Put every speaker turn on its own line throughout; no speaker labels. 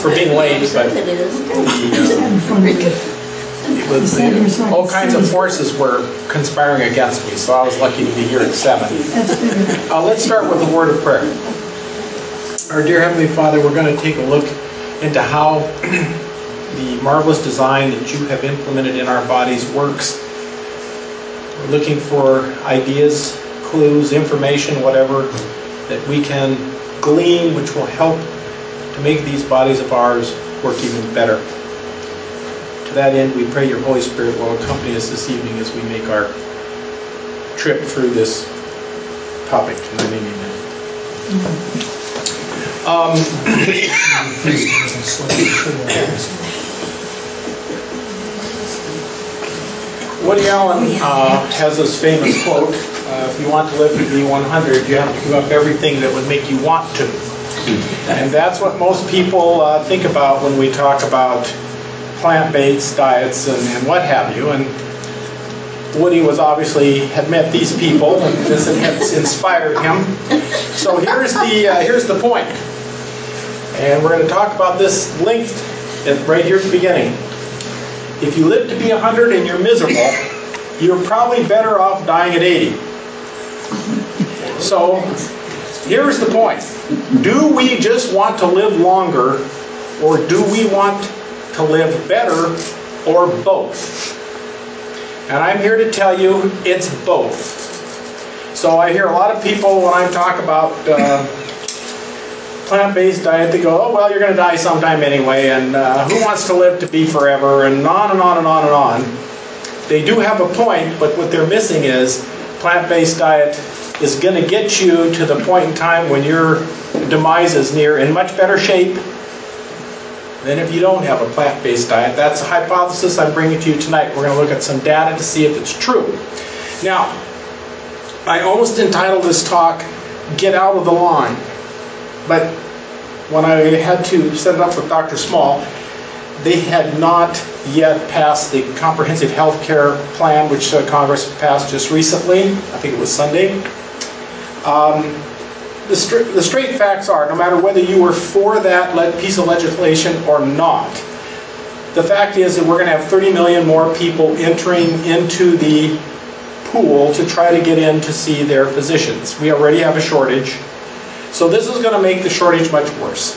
for being late, but all kinds of forces were conspiring against me, so I was lucky to be here at 7. Let's start with a word of prayer. Our dear Heavenly Father, we're going to take a look into how the marvelous design that you have implemented in our bodies works. We're looking for ideas, clues, information, whatever, that we can glean which will help to make these bodies of ours work even better. To that end, we pray your Holy Spirit will accompany us this evening as we make our trip through this topic. In the name of Woody Allen has this famous quote, if you want to live to be 100, you have to give up everything that would make you want to. And that's what most people think about when we talk about plant-based diets and what have you. And Woody had met these people, and this had inspired him. So here's the point. And we're going to talk about this length right here at the beginning. If you live to be 100 and you're miserable, you're probably better off dying at 80. So here's the point. Do we just want to live longer, or do we want to live better, or both? And I'm here to tell you it's both. So I hear a lot of people when I talk about plant-based diet, they go, oh, well, you're going to die sometime anyway, and who wants to live to be forever, and on and on and on and on. They do have a point, but what they're missing is plant-based diet is going to get you to the point in time when your demise is near in much better shape than if you don't have a plant-based diet. That's a hypothesis I'm bringing to you tonight. We're going to look at some data to see if it's true. Now, I almost entitled this talk, Get Out of the Line. But when I had to set it up with Dr. Small, they had not yet passed the Comprehensive Health Care Plan, which Congress passed just recently. I think it was Sunday. The straight facts are, no matter whether you were for that piece of legislation or not, the fact is that we're going to have 30 million more people entering into the pool to try to get in to see their physicians. We already have a shortage. So this is going to make the shortage much worse.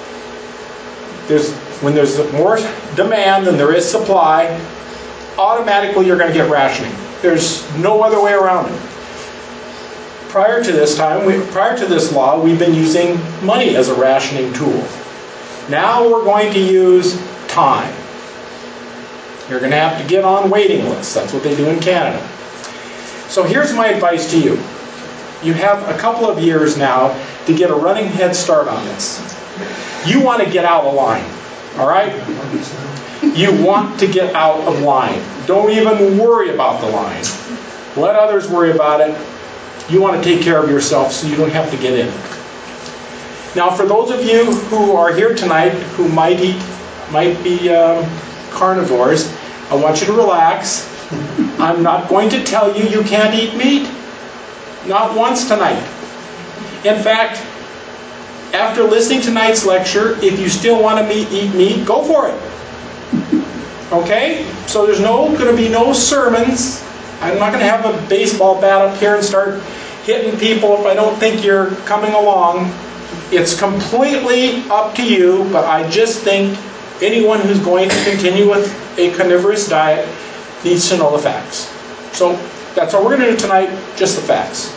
When there's more demand than there is supply, automatically you're going to get rationing. There's no other way around it. Prior to this law, we've been using money as a rationing tool. Now we're going to use time. You're going to have to get on waiting lists. That's what they do in Canada. So here's my advice to you. You have a couple of years now to get a running head start on this. You want to get out of line, all right? You want to get out of line. Don't even worry about the line. Let others worry about it. You want to take care of yourself so you don't have to get in. Now, for those of you who are here tonight who might be carnivores, I want you to relax. I'm not going to tell you you can't eat meat. Not once tonight. In fact, after listening to tonight's lecture, if you still want to eat meat, go for it. Okay? So there's going to be no sermons. I'm not going to have a baseball bat up here and start hitting people if I don't think you're coming along. It's completely up to you, but I just think anyone who's going to continue with a carnivorous diet needs to know the facts. So that's all we're going to do tonight, just the facts.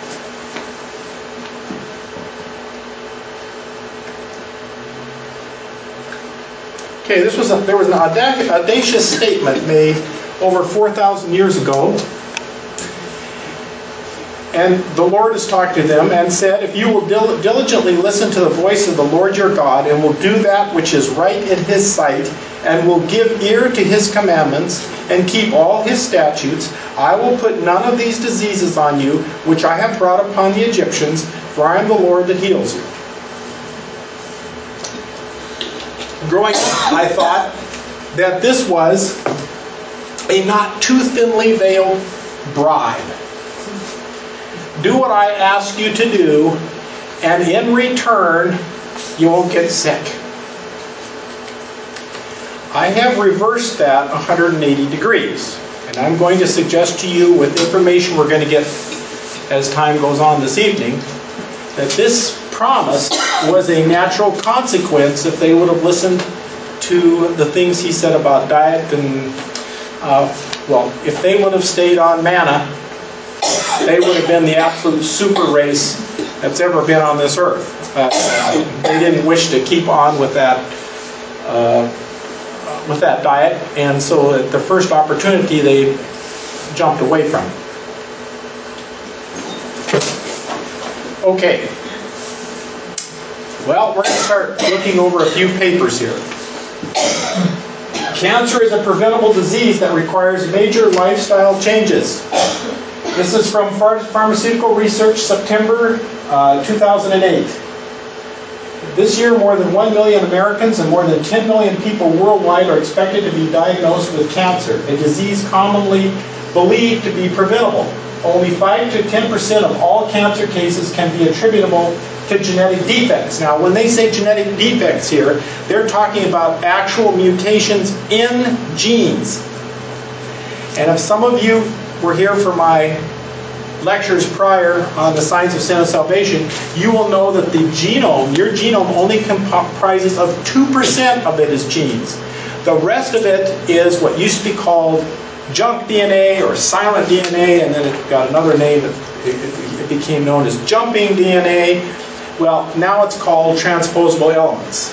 Okay, there was an audacious statement made over 4,000 years ago. And the Lord has talked to them and said, if you will diligently listen to the voice of the Lord your God and will do that which is right in his sight and will give ear to his commandments and keep all his statutes, I will put none of these diseases on you which I have brought upon the Egyptians, for I am the Lord that heals you. Growing up, I thought that this was a not too thinly veiled bribe. Do what I ask you to do, and in return, you won't get sick. I have reversed that 180 degrees. And I'm going to suggest to you, with information we're going to get as time goes on this evening, that this promise was a natural consequence if they would have listened to the things he said about diet and, well, if they would have stayed on manna, they would have been the absolute super race that's ever been on this earth. They didn't wish to keep on with that diet, and so at the first opportunity they jumped away from it. Okay. Well, we're going to start looking over a few papers here. Cancer is a preventable disease that requires major lifestyle changes. This is from Pharmaceutical Research, September 2008. This year, more than 1 million Americans and more than 10 million people worldwide are expected to be diagnosed with cancer, a disease commonly believed to be preventable. Only 5 to 10% of all cancer cases can be attributable to genetic defects. Now, when they say genetic defects here, they're talking about actual mutations in genes. And if some of you were here for my lectures prior on the science of sin and salvation, you will know that the genome, your genome, only comprises of 2% of it is genes. The rest of it is what used to be called junk DNA or silent DNA, and then it got another name. It became known as jumping DNA. Well, now it's called transposable elements.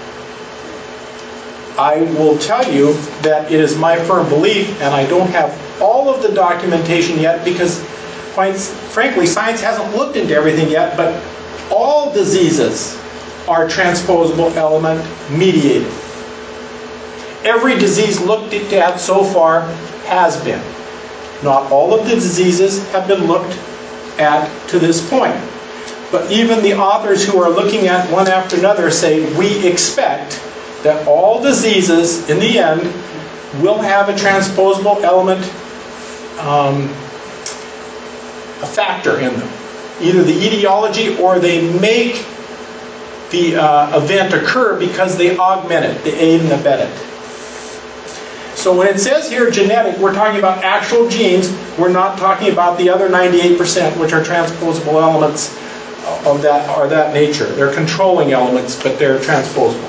I will tell you that it is my firm belief, and I don't have all of the documentation yet because, quite frankly, science hasn't looked into everything yet, but all diseases are transposable element mediated. Every disease looked at so far has been. Not all of the diseases have been looked at to this point. But even the authors who are looking at one after another say, we expect that all diseases, in the end, will have a transposable element, a factor in them. Either the etiology or they make the event occur because they augment it, they aid and abet it. So when it says here genetic, we're talking about actual genes. We're not talking about the other 98%, which are transposable elements of that nature. They're controlling elements, but they're transposable.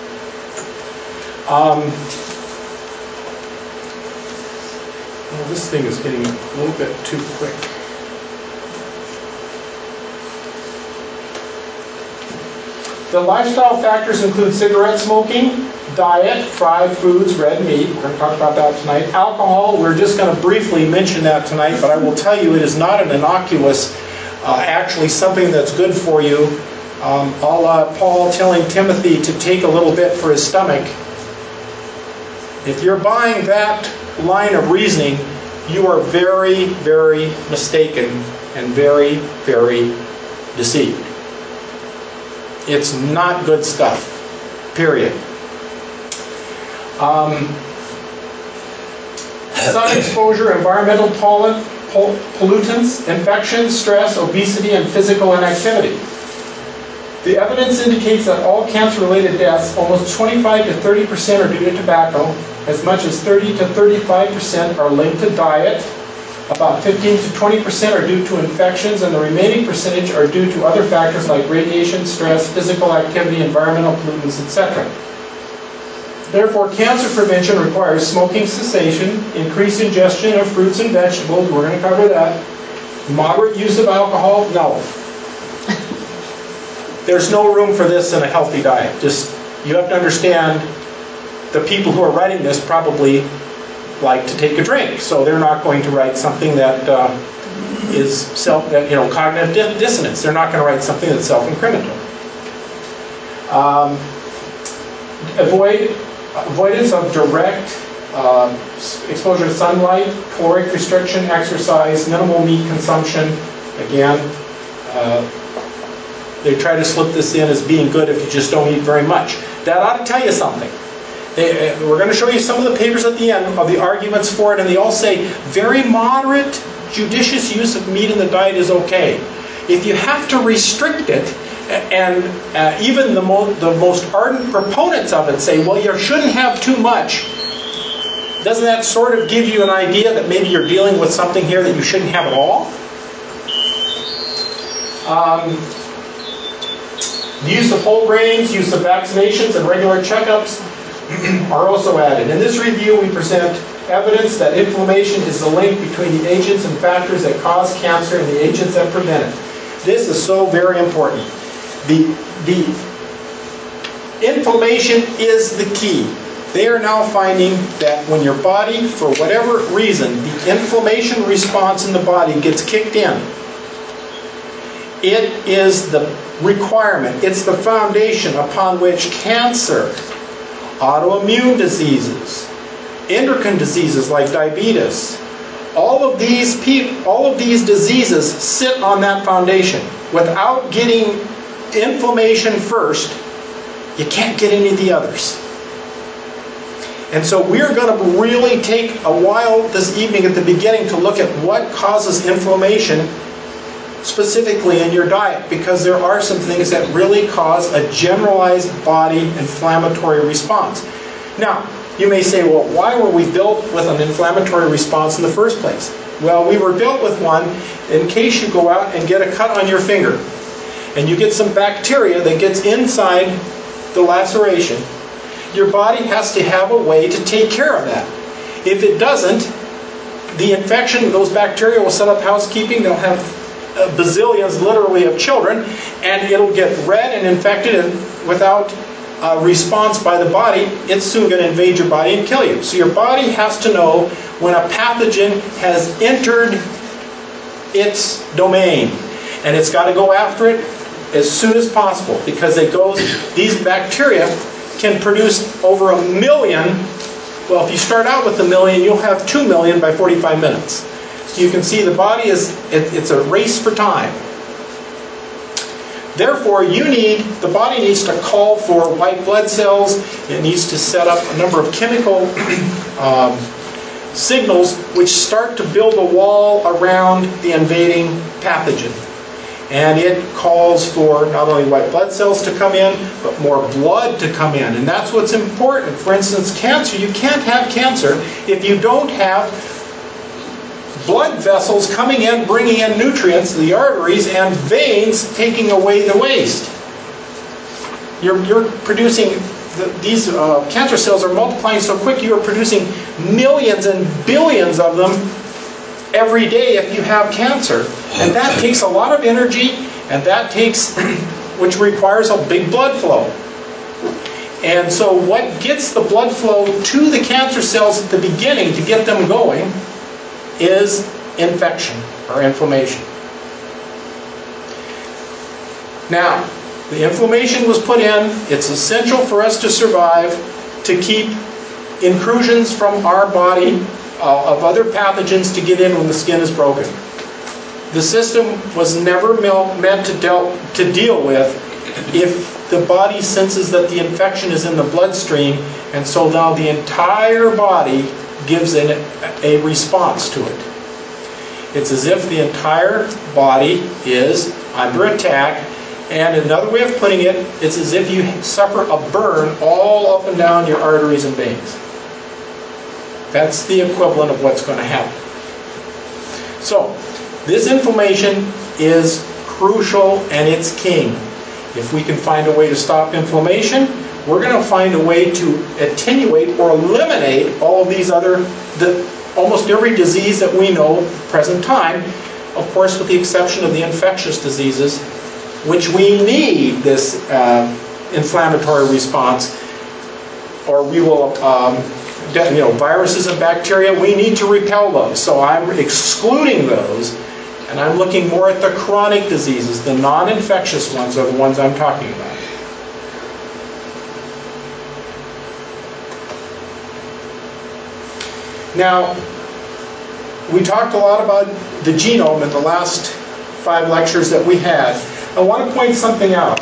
Well, this thing is getting a little bit too quick. The lifestyle factors include cigarette smoking, diet, fried foods, red meat. We're going to talk about that tonight. Alcohol, we're just going to briefly mention that tonight, but I will tell you it is not an innocuous, actually something that's good for you. A la Paul telling Timothy to take a little bit for his stomach. If you're buying that line of reasoning, you are very, very mistaken and very, very deceived. It's not good stuff, period. Sun exposure, environmental pollutants, infections, stress, obesity, and physical inactivity. The evidence indicates that all cancer-related deaths, almost 25 to 30% are due to tobacco, as much as 30 to 35% are linked to diet, about 15 to 20% are due to infections, and the remaining percentage are due to other factors like radiation, stress, physical activity, environmental pollutants, etc. Therefore, cancer prevention requires smoking cessation, increased ingestion of fruits and vegetables, we're going to cover that, moderate use of alcohol, no. There's no room for this in a healthy diet. Just, you have to understand, the people who are writing this probably like to take a drink, so they're not going to write something that is cognitive dissonance. They're not going to write something that's self-incriminatory. Avoidance of direct exposure to sunlight, caloric restriction, exercise, minimal meat consumption. Again, they try to slip this in as being good if you just don't eat very much. That ought to tell you something. We're going to show you some of the papers at the end of the arguments for it, and they all say very moderate judicious use of meat in the diet is okay. If you have to restrict it, and even the most ardent proponents of it say, well, you shouldn't have too much, doesn't that sort of give you an idea that maybe you're dealing with something here that you shouldn't have at all? The use of whole grains, use of vaccinations, and regular checkups are also added. In this review, we present evidence that inflammation is the link between the agents and factors that cause cancer and the agents that prevent it. This is so very important. The inflammation is the key. They are now finding that when your body, for whatever reason, the inflammation response in the body gets kicked in, it is the requirement, it's the foundation upon which cancer, autoimmune diseases, endocrine diseases like diabetes, all of these diseases sit on that foundation. Without getting inflammation first, you can't get any of the others. And so we're going to really take a while this evening at the beginning to look at what causes inflammation specifically in your diet, because there are some things that really cause a generalized body inflammatory response. Now, you may say, well, why were we built with an inflammatory response in the first place? Well, we were built with one in case you go out and get a cut on your finger and you get some bacteria that gets inside the laceration. Your body has to have a way to take care of that. If it doesn't, the infection, those bacteria will set up housekeeping. They'll have bazillions, literally, of children, and it'll get red and infected, and without a response by the body, it's soon going to invade your body and kill you. So your body has to know when a pathogen has entered its domain, and it's got to go after it as soon as possible, because these bacteria can produce over 1 million. Well, if you start out with 1 million, you'll have 2 million by 45 minutes. So you can see the body it's a race for time. Therefore, the body needs to call for white blood cells. It needs to set up a number of chemical signals which start to build a wall around the invading pathogen. And it calls for not only white blood cells to come in, but more blood to come in. And that's what's important. For instance, cancer, you can't have cancer if you don't have blood vessels coming in, bringing in nutrients, the arteries, and veins taking away the waste. You're producing, these cancer cells are multiplying so quick, you are producing millions and billions of them every day if you have cancer. And that takes a lot of energy, and that which requires a big blood flow. And so what gets the blood flow to the cancer cells at the beginning to get them going is infection or inflammation. Now, the inflammation was put in. It's essential for us to survive, to keep intrusions from our body of other pathogens to get in when the skin is broken. The system was never meant to deal with if the body senses that the infection is in the bloodstream, and so now the entire body gives a response to it. It's as if the entire body is under attack, and another way of putting it, it's as if you suffer a burn all up and down your arteries and veins. That's the equivalent of what's going to happen. So, this inflammation is crucial and it's king. If we can find a way to stop inflammation, we're going to find a way to attenuate or eliminate all of these almost every disease that we know at the present time, of course with the exception of the infectious diseases, which we need this inflammatory response, or we will, viruses and bacteria, we need to repel those. So I'm excluding those, and I'm looking more at the chronic diseases. The non-infectious ones are the ones I'm talking about. Now, we talked a lot about the genome in the last 5 lectures that we had. I want to point something out.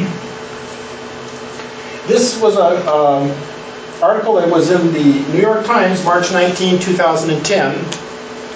This was an article that was in the New York Times, March 19, 2010.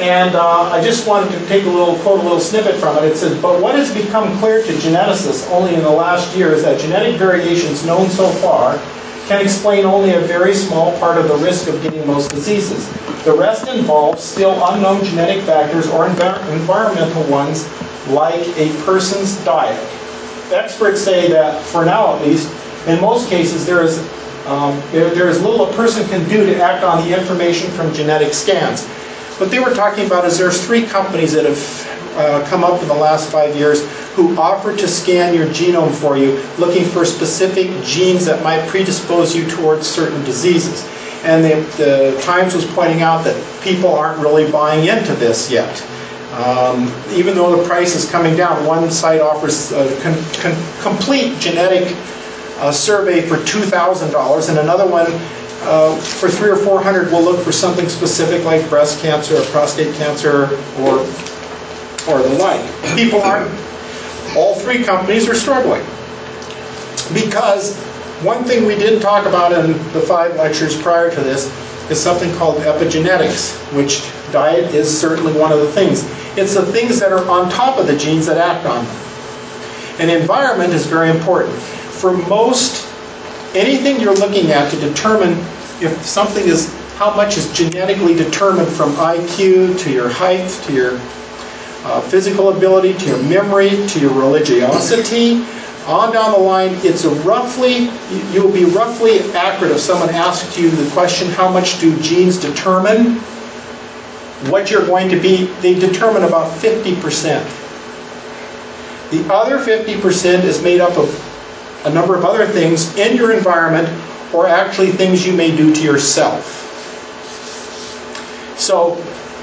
And I just wanted to quote a little snippet from it. It says, "But what has become clear to geneticists only in the last year is that genetic variations known so far can explain only a very small part of the risk of getting most diseases. The rest involves still unknown genetic factors or environmental ones, like a person's diet." Experts say that, for now at least, in most cases there is little a person can do to act on the information from genetic scans. What they were talking about is there's 3 companies that have come up in the last 5 years who offer to scan your genome for you, looking for specific genes that might predispose you towards certain diseases. And the Times was pointing out that people aren't really buying into this yet. Even though the price is coming down, one site offers a complete genetic survey for $2,000, and another one for $300 or $400 will look for something specific like breast cancer or prostate cancer or the like. People aren't. All 3 companies are struggling because one thing we didn't talk about in the 5 lectures prior to this is something called epigenetics, which diet is certainly one of the things. It's the things that are on top of the genes that act on them. And environment is very important. For most, anything you're looking at to determine if something is, how much is genetically determined from IQ to your height, to your physical ability, to your memory, to your religiosity, on down the line, you'll be roughly accurate if someone asks you the question, how much do genes determine what you're going to be? They determine about 50%. The other 50% is made up of a number of other things in your environment, or actually things you may do to yourself. So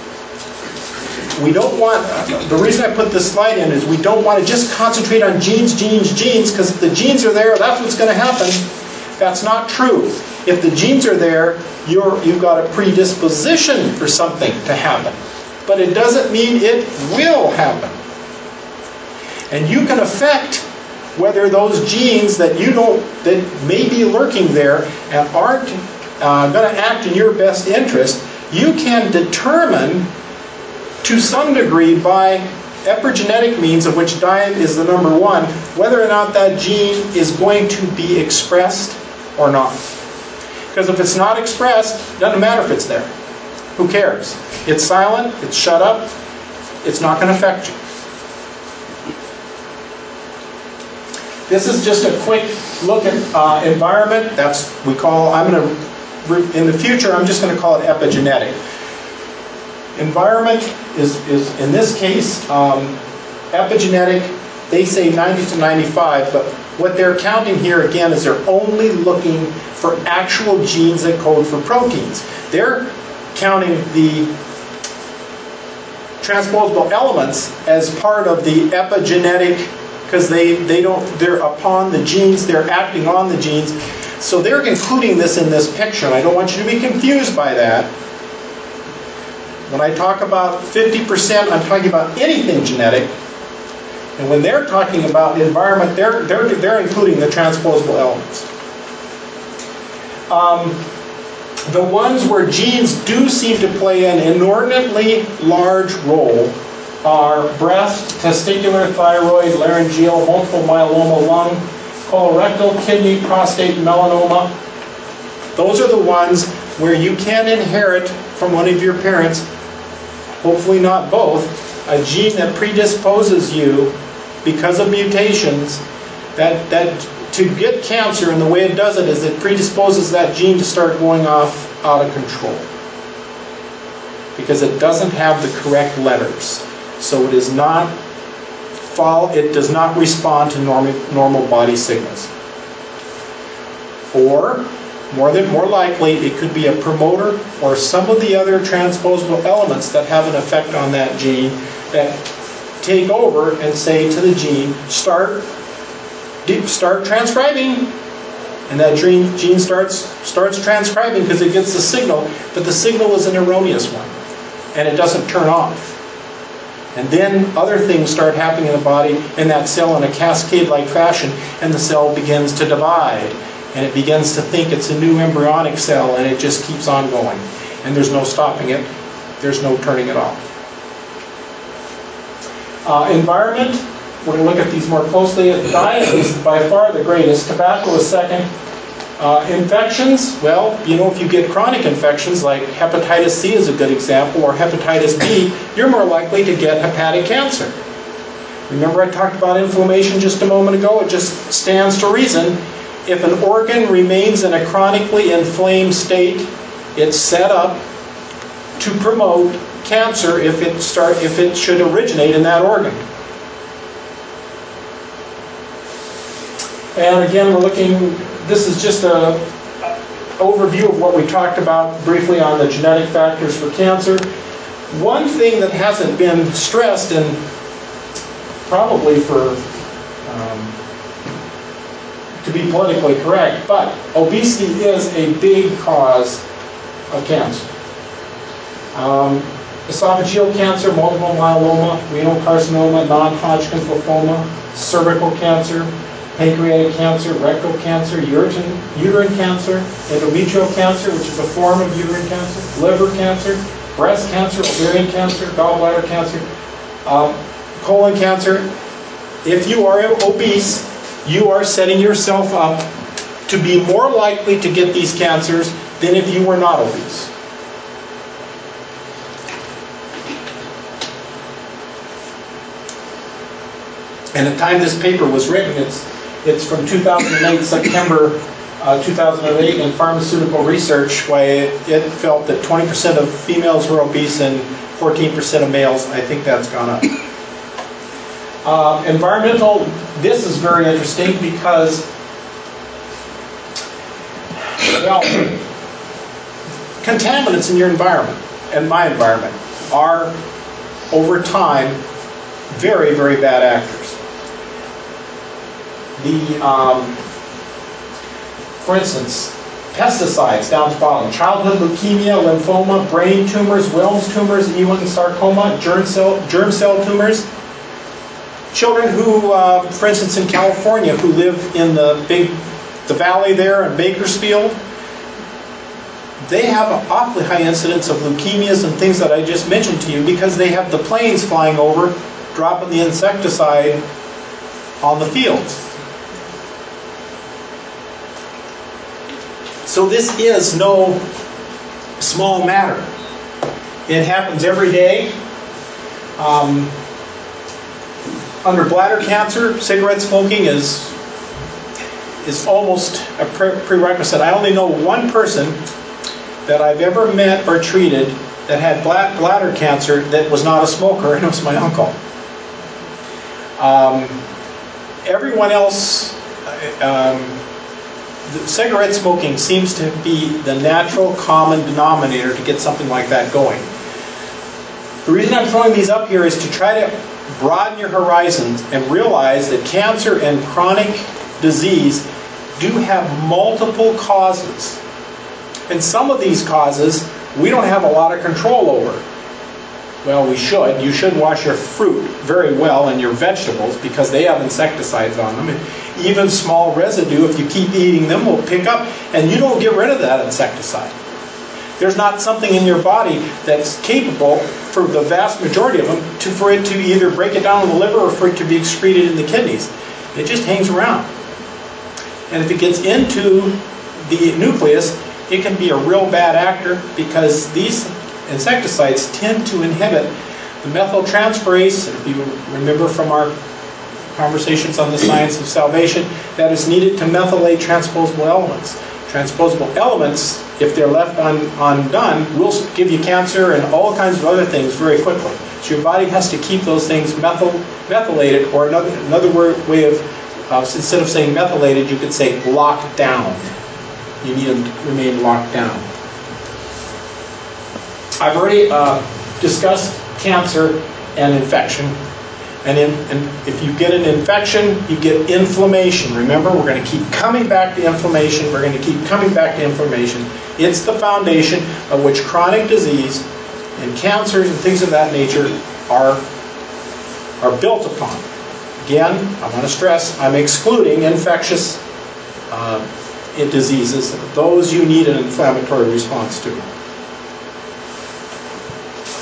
we don't want, the reason I put this slide in is we don't want to just concentrate on genes, because if the genes are there, that's what's going to happen. That's not true. If the genes are there, you've got a predisposition for something to happen. But it doesn't mean it will happen. And you can affect whether those genes that you know that may be lurking there and aren't going to act in your best interest, you can determine to some degree by epigenetic means, of which diet is the number 1, whether or not that gene is going to be expressed or not. Because if it's not expressed, it doesn't matter if it's there. Who cares? It's silent, it's shut up, it's not going to affect you. This is just a quick look at environment. In the future, I'm just going to call it epigenetic. Environment is in this case, epigenetic, they say 90 to 95, but what they're counting here again is they're only looking for actual genes that code for proteins. They're counting the transposable elements as part of the epigenetic, because they're upon the genes, they're acting on the genes. So they're including this in this picture. And I don't want you to be confused by that. When I talk about 50%, I'm talking about anything genetic. And when they're talking about environment, they're including the transposable elements. The ones where genes do seem to play an inordinately large role are breast, testicular, thyroid, laryngeal, multiple myeloma, lung, colorectal, kidney, prostate, melanoma. Those are the ones where you can inherit from one of your parents, hopefully not both, a gene that predisposes you because of mutations that to get cancer, and the way it does it is it predisposes that gene to start going off out of control because it doesn't have the correct letters. So it does not respond to normal body signals. Or, more likely, it could be a promoter or some of the other transposable elements that have an effect on that gene that take over and say to the gene, start transcribing. And that gene starts transcribing because it gets the signal, but the signal is an erroneous one, and it doesn't turn off. And then other things start happening in the body in that cell in a cascade-like fashion, and the cell begins to divide. And it begins to think it's a new embryonic cell, and it just keeps on going. And there's no stopping it. There's no turning it off. Environment, we're going to look at these more closely. Diet is by far the greatest. Tobacco is second. Infections, well, you know, if you get chronic infections, like hepatitis C is a good example, or hepatitis B, you're more likely to get hepatic cancer. Remember I talked about inflammation just a moment ago? It just stands to reason. If an organ remains in a chronically inflamed state, it's set up to promote cancer if it should originate in that organ. And again, we're looking, this is just an overview of what we talked about briefly on the genetic factors for cancer. One thing that hasn't been stressed, and probably for to be politically correct, but obesity is a big cause of cancer. Esophageal cancer, multiple myeloma, renal carcinoma, non-Hodgkin's lymphoma, cervical cancer, pancreatic cancer, rectal cancer, uterine cancer, endometrial cancer, which is a form of uterine cancer, liver cancer, breast cancer, ovarian cancer, gallbladder cancer, colon cancer. If you are obese, you are setting yourself up to be more likely to get these cancers than if you were not obese. And the time this paper was written, it's from 2008, September 2008, in Pharmaceutical Research, where it felt that 20% of females were obese and 14% of males. I think that's gone up. Environmental, this is very interesting because, well, contaminants in your environment and my environment are, over time, very, very bad actors. For instance, pesticides down at the bottom, childhood leukemia, lymphoma, brain tumors, Wilms tumors, Ewing sarcoma, germ cell tumors. Children who, for instance, in California, who live in the valley there in Bakersfield, they have an awfully high incidence of leukemias and things that I just mentioned to you because they have the planes flying over, dropping the insecticide on the fields. So this is no small matter. It happens every day. Under bladder cancer, cigarette smoking is almost a prerequisite. I only know one person that I've ever met or treated that had bladder cancer that was not a smoker, and it was my uncle. Everyone else, cigarette smoking seems to be the natural common denominator to get something like that going. The reason I'm throwing these up here is to try to broaden your horizons and realize that cancer and chronic disease do have multiple causes. And some of these causes we don't have a lot of control over. Well, we should. You should wash your fruit very well and your vegetables because they have insecticides on them. And even small residue, if you keep eating them, will pick up, and you don't get rid of that insecticide. There's not something in your body that's capable, for the vast majority of them, for it to either break it down in the liver or for it to be excreted in the kidneys. It just hangs around. And if it gets into the nucleus, it can be a real bad actor because these insecticides tend to inhibit the methyltransferase, if you remember from our conversations on the science of salvation, that is needed to methylate transposable elements. Transposable elements, if they're left undone, will give you cancer and all kinds of other things very quickly. So your body has to keep those things methylated, or another way of, instead of saying methylated, you could say locked down. You need them to remain locked down. I've already discussed cancer and infection. And if you get an infection, you get inflammation. Remember, we're going to keep coming back to inflammation. We're going to keep coming back to inflammation. It's the foundation of which chronic disease and cancers and things of that nature are built upon. Again, I want to stress, I'm excluding infectious diseases. Those you need an inflammatory response to.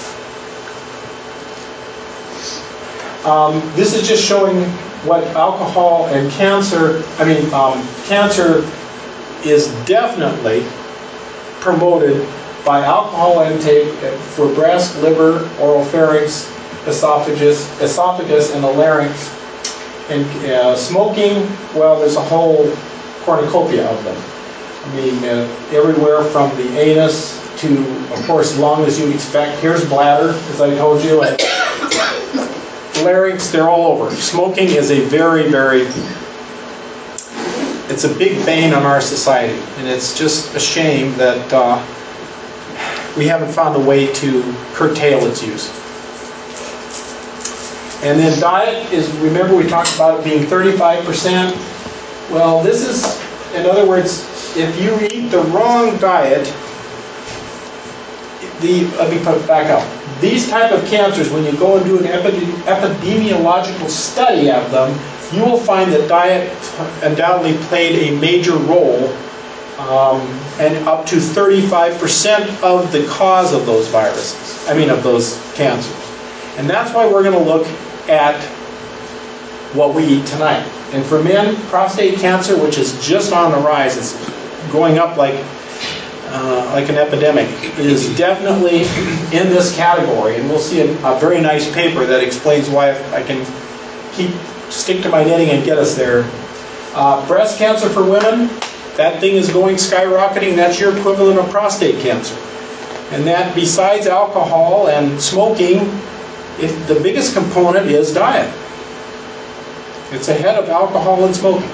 This is just showing what alcohol and cancer, cancer is definitely promoted by alcohol intake for breast, liver, oropharynx, esophagus, and the larynx. And smoking, well, there's a whole cornucopia of them. Everywhere from the anus to, of course, lung, as you'd expect. Here's bladder, as I told you, and larynx, they're all over. Smoking is a it's a big bane on our society, and it's just a shame that we haven't found a way to curtail its use. And then diet is, remember we talked about it being 35%. Well, this is, in other words, if you eat the wrong diet, let me put it back up. These type of cancers, when you go and do an epidemiological study of them, you will find that diet undoubtedly played a major role, and up to 35% of the cause of those viruses, of those cancers. And that's why we're going to look at what we eat tonight. And for men, prostate cancer, which is just on the rise, it's going up like an epidemic, is definitely in this category. And we'll see a very nice paper that explains why I can stick to my knitting and get us there. Breast cancer for women, that thing is going skyrocketing. That's your equivalent of prostate cancer. And that, besides alcohol and smoking, the biggest component is diet. It's ahead of alcohol and smoking.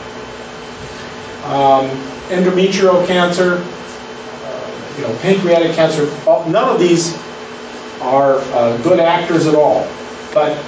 Endometrial cancer, pancreatic cancer, none of these are good actors at all. But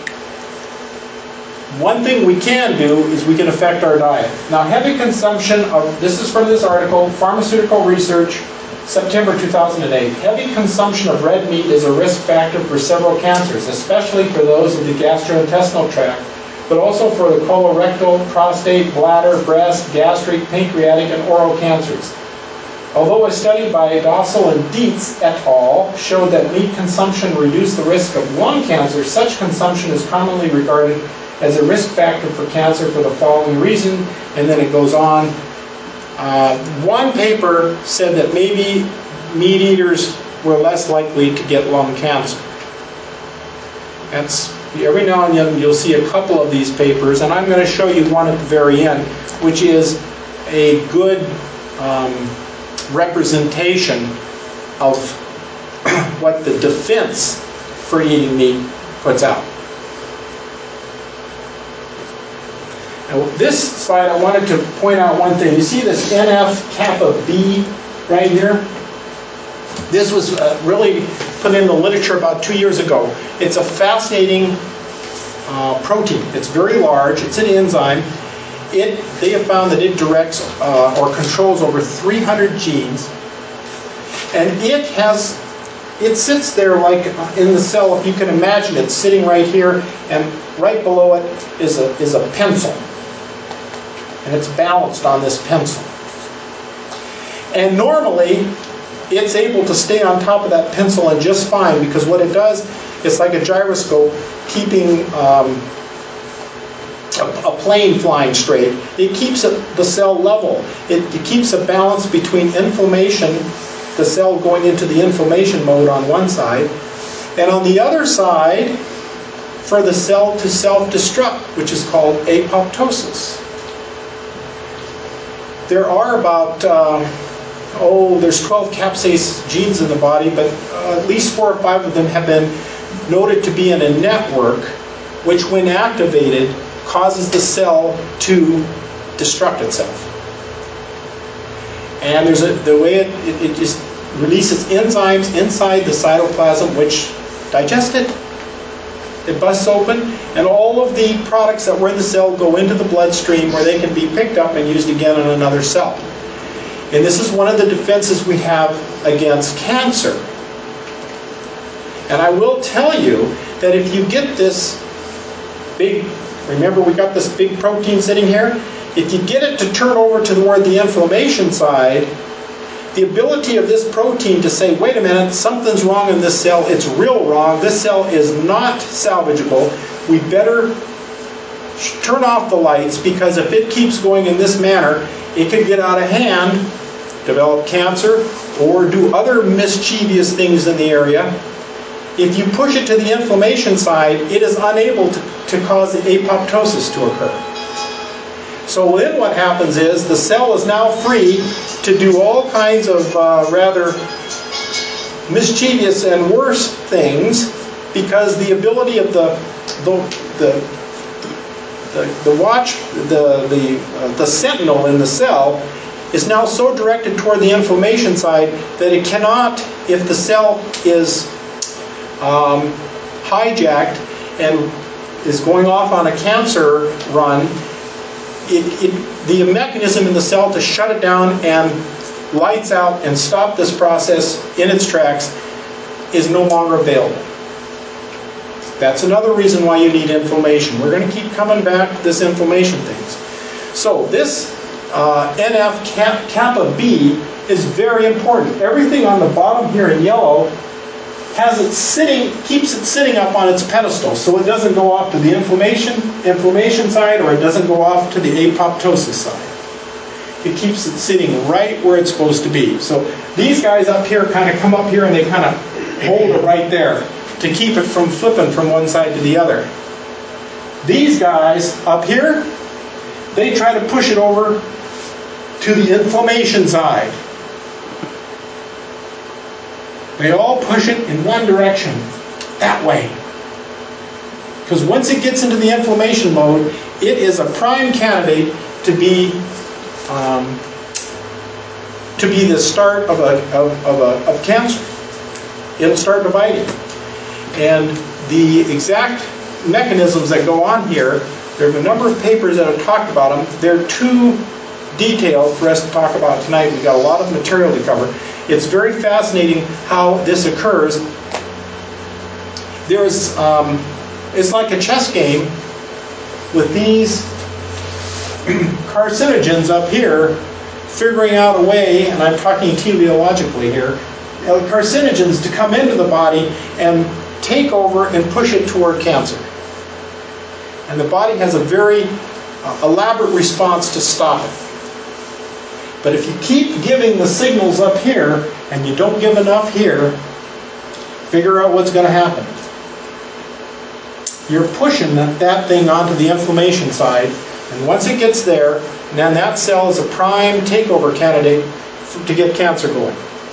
one thing we can do is we can affect our diet. Now, heavy consumption of, this is from this article, Pharmaceutical Research, September 2008. Heavy consumption of red meat is a risk factor for several cancers, especially for those of the gastrointestinal tract, but also for the colorectal, prostate, bladder, breast, gastric, pancreatic, and oral cancers. Although a study by Dossel and Dietz et al. Showed that meat consumption reduced the risk of lung cancer, such consumption is commonly regarded as a risk factor for cancer for the following reason, and then it goes on. One paper said that maybe meat eaters were less likely to get lung cancer. That's, every now and then you'll see a couple of these papers, and I'm going to show you one at the very end, which is a good representation of what the defense for eating meat puts out. Now, this slide, I wanted to point out one thing. You see this NF-kappa B right here? This was really put in the literature about 2 years ago. It's a fascinating protein. It's very large. It's an enzyme. They have found that it directs or controls over 300 genes, and it sits there like in the cell. If you can imagine it sitting right here, and right below it is a pencil, and it's balanced on this pencil. And normally, it's able to stay on top of that pencil and just fine, because what it does, it's like a gyroscope keeping a plane flying straight. It keeps the cell level. It keeps a balance between inflammation, the cell going into the inflammation mode on one side, and on the other side, for the cell to self-destruct, which is called apoptosis. There are about, there's 12 capsase genes in the body, but at least 4 or 5 of them have been noted to be in a network, which when activated, causes the cell to destruct itself. And there's the way it just releases enzymes inside the cytoplasm, which digest it. It busts open, and all of the products that were in the cell go into the bloodstream, where they can be picked up and used again in another cell. And this is one of the defenses we have against cancer. And I will tell you that if you get this big, remember we got this big protein sitting here? If you get it to turn over toward the inflammation side, The ability of this protein to say, wait a minute, something's wrong in this cell, it's real wrong, this cell is not salvageable, we better turn off the lights, because if it keeps going in this manner, it could get out of hand, develop cancer, or do other mischievous things in the area. If you push it to the inflammation side, it is unable to cause the apoptosis to occur. So then what happens is the cell is now free to do all kinds of rather mischievous and worse things, because the ability of the sentinel in the cell is now so directed toward the inflammation side that it cannot, if the cell is hijacked and is going off on a cancer run, the mechanism in the cell to shut it down and lights out and stop this process in its tracks is no longer available. That's another reason why you need inflammation. We're going to keep coming back to this inflammation things. So this NF-kappa B is very important. Everything on the bottom here in yellow has it sitting, keeps it sitting up on its pedestal, so it doesn't go off to the inflammation side, or it doesn't go off to the apoptosis side. It keeps it sitting right where it's supposed to be. So these guys up here kind of come up here and they kind of hold it right there to keep it from flipping from one side to the other. These guys up here, they try to push it over to the inflammation side. They all push it in one direction, that way. Because once it gets into the inflammation mode, it is a prime candidate to be the start of cancer. It'll start dividing. And the exact mechanisms that go on here, there are a number of papers that have talked about them. They're too detailed for us to talk about tonight. We've got a lot of material to cover. It's very fascinating how this occurs. There's, it's like a chess game with these carcinogens up here figuring out a way, and I'm talking teleologically here, carcinogens to come into the body and take over and push it toward cancer. And the body has a very elaborate response to stop it. But if you keep giving the signals up here and you don't give enough here, figure out what's going to happen. You're pushing that thing onto the inflammation side, and once it gets there, then that cell is a prime takeover candidate to get cancer going.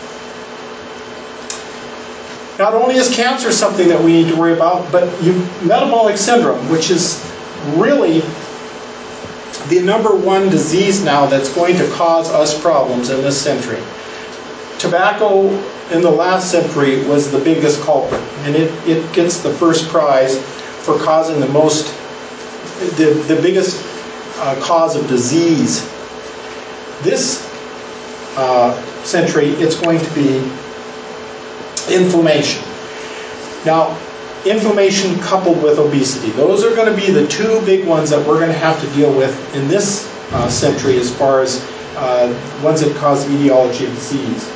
Not only is cancer something that we need to worry about, but metabolic syndrome, which is really the #1 disease now that's going to cause us problems in this century. Tobacco in the last century was the biggest culprit, and it gets the first prize for causing the biggest cause of disease. This century, it's going to be inflammation. Now, inflammation coupled with obesity. Those are going to be the two big ones that we're going to have to deal with in this century as far as ones that cause etiology of disease.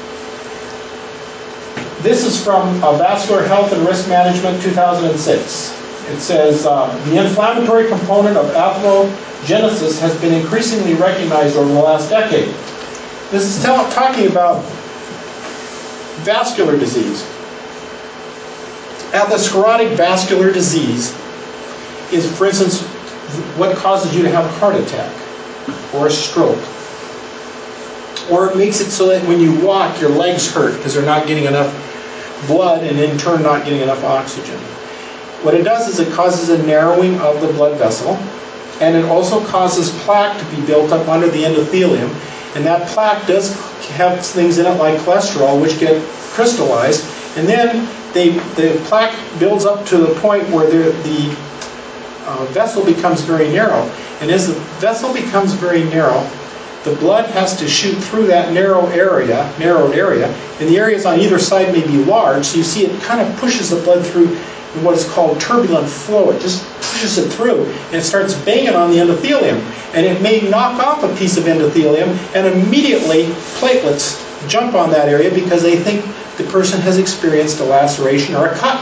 This is from Vascular Health and Risk Management 2006. It says, the inflammatory component of atherogenesis has been increasingly recognized over the last decade. This is talking about vascular disease. Atherosclerotic vascular disease is, for instance, what causes you to have a heart attack or a stroke. Or it makes it so that when you walk, your legs hurt because they're not getting enough blood and in turn not getting enough oxygen. What it does is it causes a narrowing of the blood vessel, and it also causes plaque to be built up under the endothelium, and that plaque does have things in it like cholesterol which get crystallized, and then the plaque builds up to the point where the vessel becomes very narrow. And as the vessel becomes very narrow, the blood has to shoot through that narrowed area, and the areas on either side may be large, so you see it kind of pushes the blood through in what is called turbulent flow. It just pushes it through, and it starts banging on the endothelium. And it may knock off a piece of endothelium, and immediately platelets jump on that area because they think the person has experienced a laceration or a cut.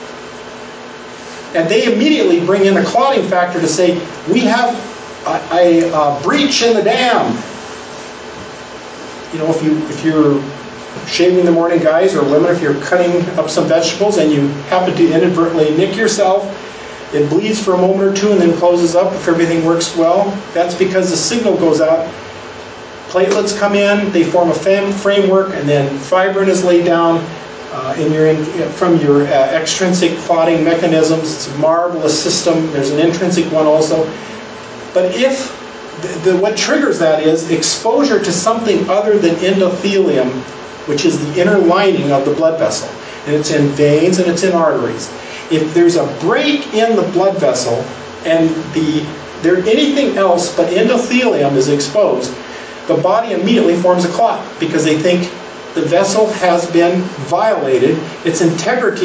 And they immediately bring in a clotting factor to say, we have a breach in the dam. You know, if you're shaving in the morning, guys, or women, if you're cutting up some vegetables and you happen to inadvertently nick yourself, it bleeds for a moment or two and then closes up if everything works well. That's because the signal goes out. Platelets come in, they form a framework, and then fibrin is laid down from your extrinsic clotting mechanisms. It's a marvelous system. There's an intrinsic one also. But if what triggers that is exposure to something other than endothelium, which is the inner lining of the blood vessel. And it's in veins and it's in arteries. If there's a break in the blood vessel and anything else but endothelium is exposed, the body immediately forms a clot because they think the vessel has been violated, its integrity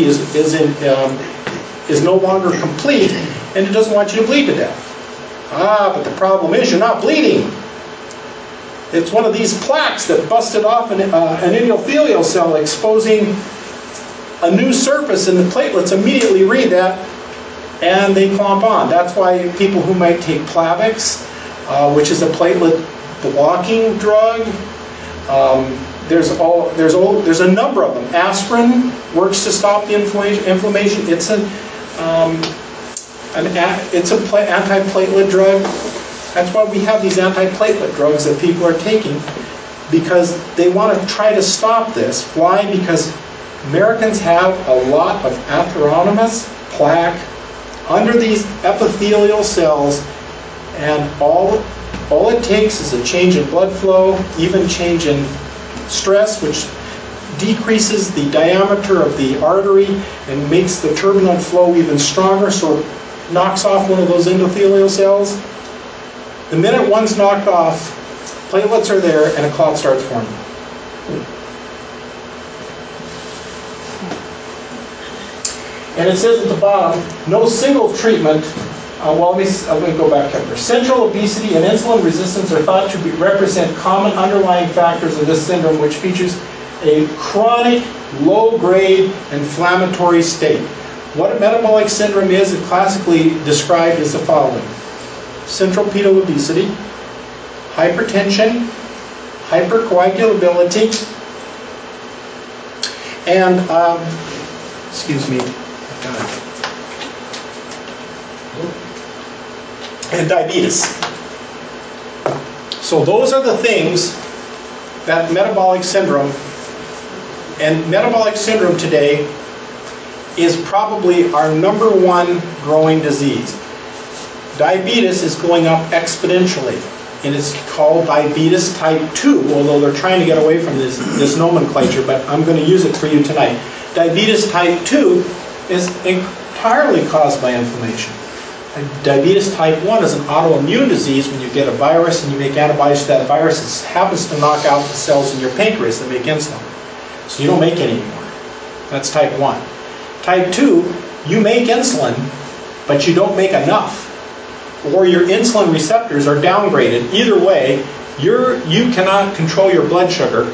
is no longer complete, and it doesn't want you to bleed to death. But the problem is you're not bleeding. It's one of these plaques that busted off an endothelial cell, exposing a new surface, and the platelets immediately read that, and they clomp on. That's why people who might take Plavix, which is a platelet blocking drug, there's a number of them. Aspirin works to stop the inflammation. It's an antiplatelet drug. That's why we have these antiplatelet drugs that people are taking, because they want to try to stop this. Why? Because Americans have a lot of atheromatous plaque under these epithelial cells, and all it takes is a change in blood flow, even change in stress, which decreases the diameter of the artery and makes the turbinate flow even stronger, so it knocks off one of those endothelial cells. The minute one's knocked off, platelets are there and a clot starts forming. And it says at the bottom, no single treatment. Let me go back up there. Central obesity and insulin resistance are thought to represent common underlying factors of this syndrome, which features a chronic, low-grade inflammatory state. What a metabolic syndrome is classically described as the following: central pedal obesity, hypertension, hypercoagulability, and and diabetes. So those are the things that metabolic syndrome, and metabolic syndrome today is probably our #1 growing disease. Diabetes is going up exponentially, and it's called diabetes type 2, although they're trying to get away from this nomenclature, but I'm going to use it for you tonight. Diabetes type 2 is entirely caused by inflammation. Diabetes type 1 is an autoimmune disease when you get a virus and you make antibodies to that virus. It happens to knock out the cells in your pancreas that make insulin. So you don't make any anymore. That's type 1. Type 2, you make insulin, but you don't make enough. Or your insulin receptors are downgraded. Either way, you cannot control your blood sugar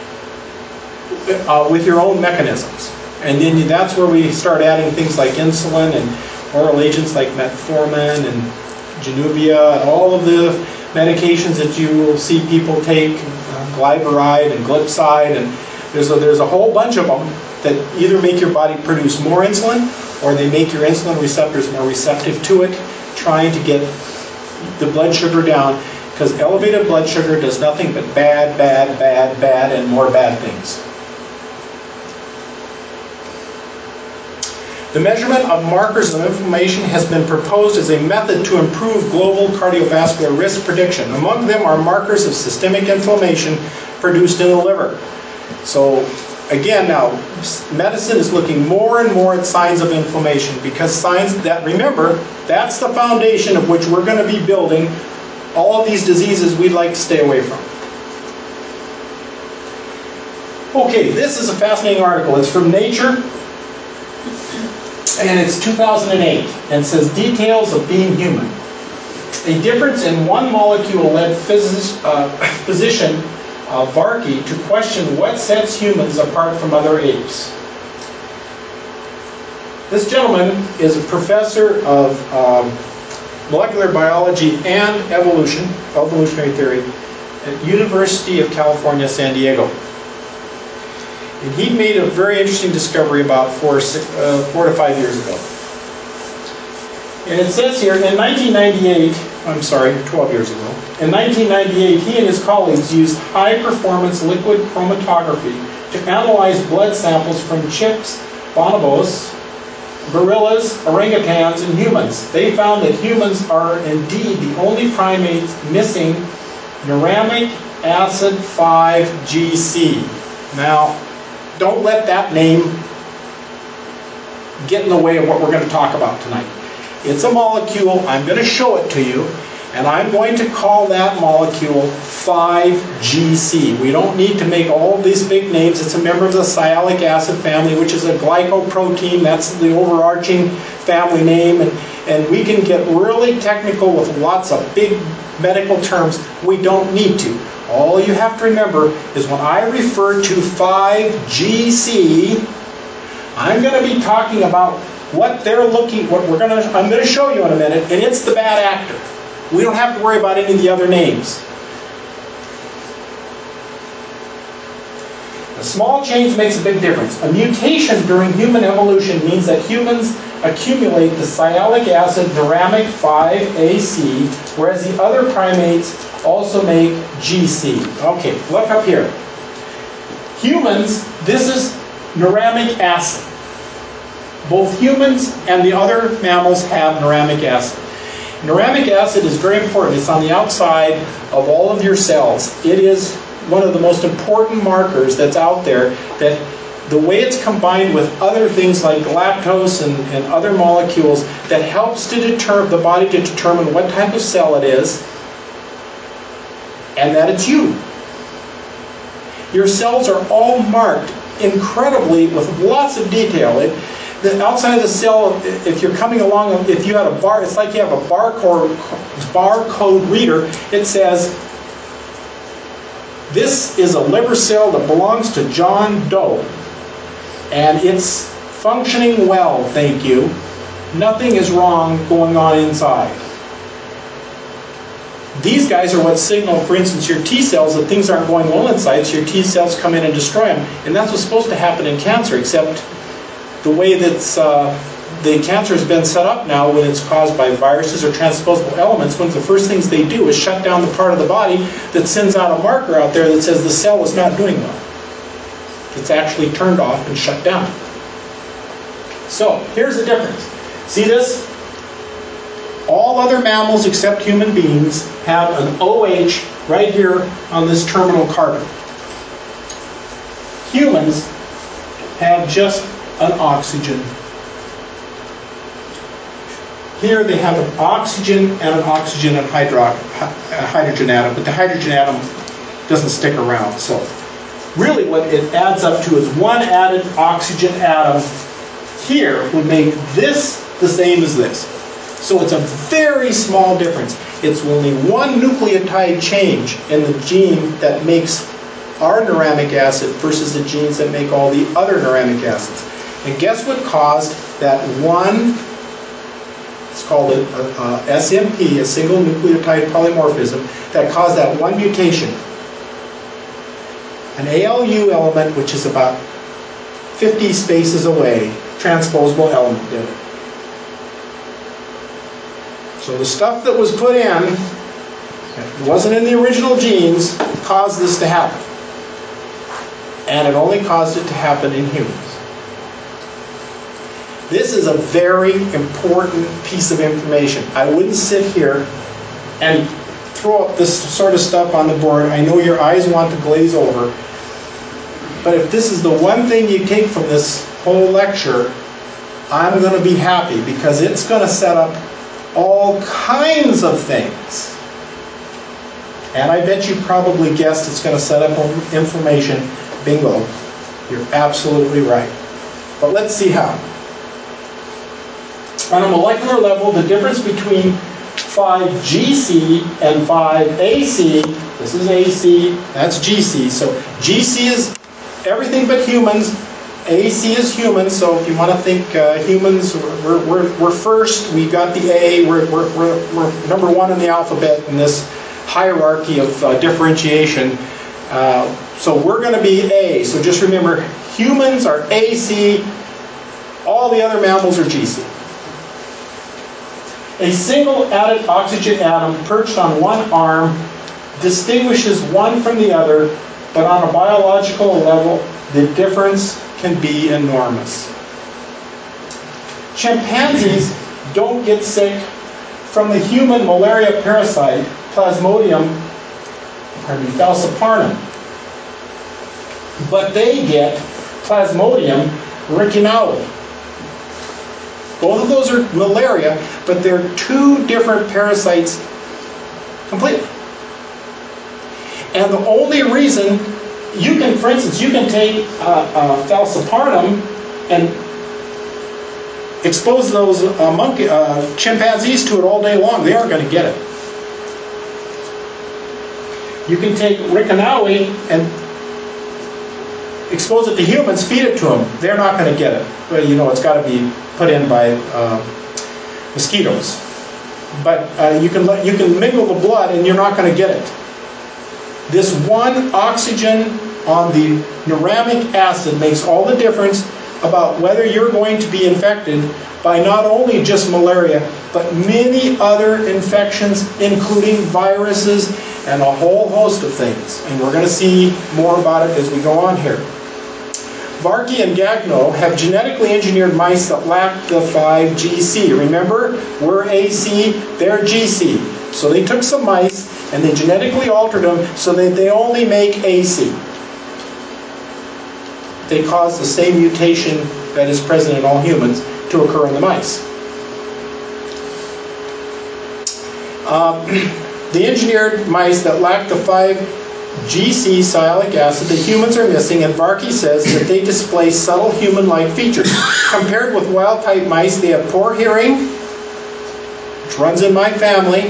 with your own mechanisms. And then that's where we start adding things like insulin and oral agents like metformin and Januvia and all of the medications that you will see people take, glyburide and glipizide, and there's a whole bunch of them that either make your body produce more insulin or they make your insulin receptors more receptive to it, trying to get the blood sugar down, because elevated blood sugar does nothing but bad, bad, bad, bad, and more bad things. The measurement of markers of inflammation has been proposed as a method to improve global cardiovascular risk prediction. Among them are markers of systemic inflammation produced in the liver. So again, now, medicine is looking more and more at signs of inflammation, because signs that, remember, that's the foundation of which we're going to be building all of these diseases we'd like to stay away from. Okay, this is a fascinating article. It's from Nature, and it's 2008, and it says, Details of Being Human. A difference in one molecule led physician Varkey to question what sets humans apart from other apes. This gentleman is a professor of molecular biology and evolutionary theory at University of California, San Diego. And he made a very interesting discovery about 4 to 5 years ago. And it says here, in 12 years ago, in 1998, he and his colleagues used high-performance liquid chromatography to analyze blood samples from chimps, bonobos, gorillas, orangutans, and humans. They found that humans are indeed the only primates missing uramic acid 5-GC. Now, don't let that name get in the way of what we're going to talk about tonight. It's a molecule. I'm going to show it to you, and I'm going to call that molecule 5-GC. We don't need to make all of these big names. It's a member of the sialic acid family, which is a glycoprotein. That's the overarching family name, and we can get really technical with lots of big medical terms. We don't need to. All you have to remember is when I refer to 5-GC, I'm going to be talking about what they're looking, I'm going to show you in a minute, and it's the bad actor. We don't have to worry about any of the other names. A small change makes a big difference. A mutation during human evolution means that humans accumulate the sialic acid uramic 5-AC, whereas the other primates also make GC. Okay, look up here. Humans, this is uramic acid. Both humans and the other mammals have uramic acid. Uramic acid is very important. It's on the outside of all of your cells. It is one of the most important markers that's out there, that the way it's combined with other things like lactose and other molecules that helps to determine the body to determine what type of cell it is and that it's you. Your cells are all marked incredibly with lots of detail. The outside of the cell, if you're coming along, if you had a bar, it's like you have a barcode reader. It says, this is a liver cell that belongs to John Doe, and it's functioning well, thank you. Nothing is wrong going on inside. These guys are what signal, for instance, your T cells, that things aren't going well inside, so your T cells come in and destroy them. And that's what's supposed to happen in cancer, except the way that the cancer has been set up now, when it's caused by viruses or transposable elements, one of the first things they do is shut down the part of the body that sends out a marker out there that says the cell is not doing well. It's actually turned off and shut down. So, here's the difference. See this? All other mammals except human beings have an OH right here on this terminal carbon. Humans have just an oxygen. Here they have an oxygen and an oxygen and hydrogen atom, but the hydrogen atom doesn't stick around. So really what it adds up to is one added oxygen atom here would make this the same as this. So it's a very small difference. It's only one nucleotide change in the gene that makes our uramic acid versus the genes that make all the other uramic acids. And guess what caused that one, it's called a SMP, a single nucleotide polymorphism, that caused that one mutation. An ALU element, which is about 50 spaces away, transposable element did it. So the stuff that was put in, it wasn't in the original genes, caused this to happen. And it only caused it to happen in humans. This is a very important piece of information. I wouldn't sit here and throw up this sort of stuff on the board. I know your eyes want to glaze over. But if this is the one thing you take from this whole lecture, I'm going to be happy, because it's going to set up all kinds of things. And I bet you probably guessed it's going to set up information. Bingo. You're absolutely right. But let's see how. On a molecular level, the difference between 5-GC and 5-AC This is AC, that's GC. So GC is everything but humans. AC is humans, so if you want to think humans, we're first. We got the A. We're number one in the alphabet in this hierarchy of differentiation. So we're going to be A. So just remember, humans are AC. All the other mammals are GC. A single added oxygen atom perched on one arm distinguishes one from the other, but on a biological level, the difference can be enormous. Chimpanzees don't get sick from the human malaria parasite, Plasmodium falciparum, but they get Plasmodium rickenaui. Both of those are malaria, but they're two different parasites completely. And the only reason you can, for instance, you can take falciparum and expose those chimpanzees to it all day long. They aren't going to get it. You can take rickenaui and expose it to humans, feed it to them. They're not going to get it. But you know, it's got to be put in by mosquitoes. But you can mingle the blood, and you're not going to get it. This one oxygen on the uramic acid makes all the difference about whether you're going to be infected by not only just malaria, but many other infections, including viruses and a whole host of things. And we're going to see more about it as we go on here. Varkey and Gagnon have genetically engineered mice that lack the 5GC. Remember, we're AC, they're GC. So they took some mice and they genetically altered them so that they only make AC. They cause the same mutation that is present in all humans to occur in the mice. The engineered mice that lack the 5GC sialic acid that humans are missing, and Varkey says that they display subtle human-like features. Compared with wild-type mice, they have poor hearing, which runs in my family.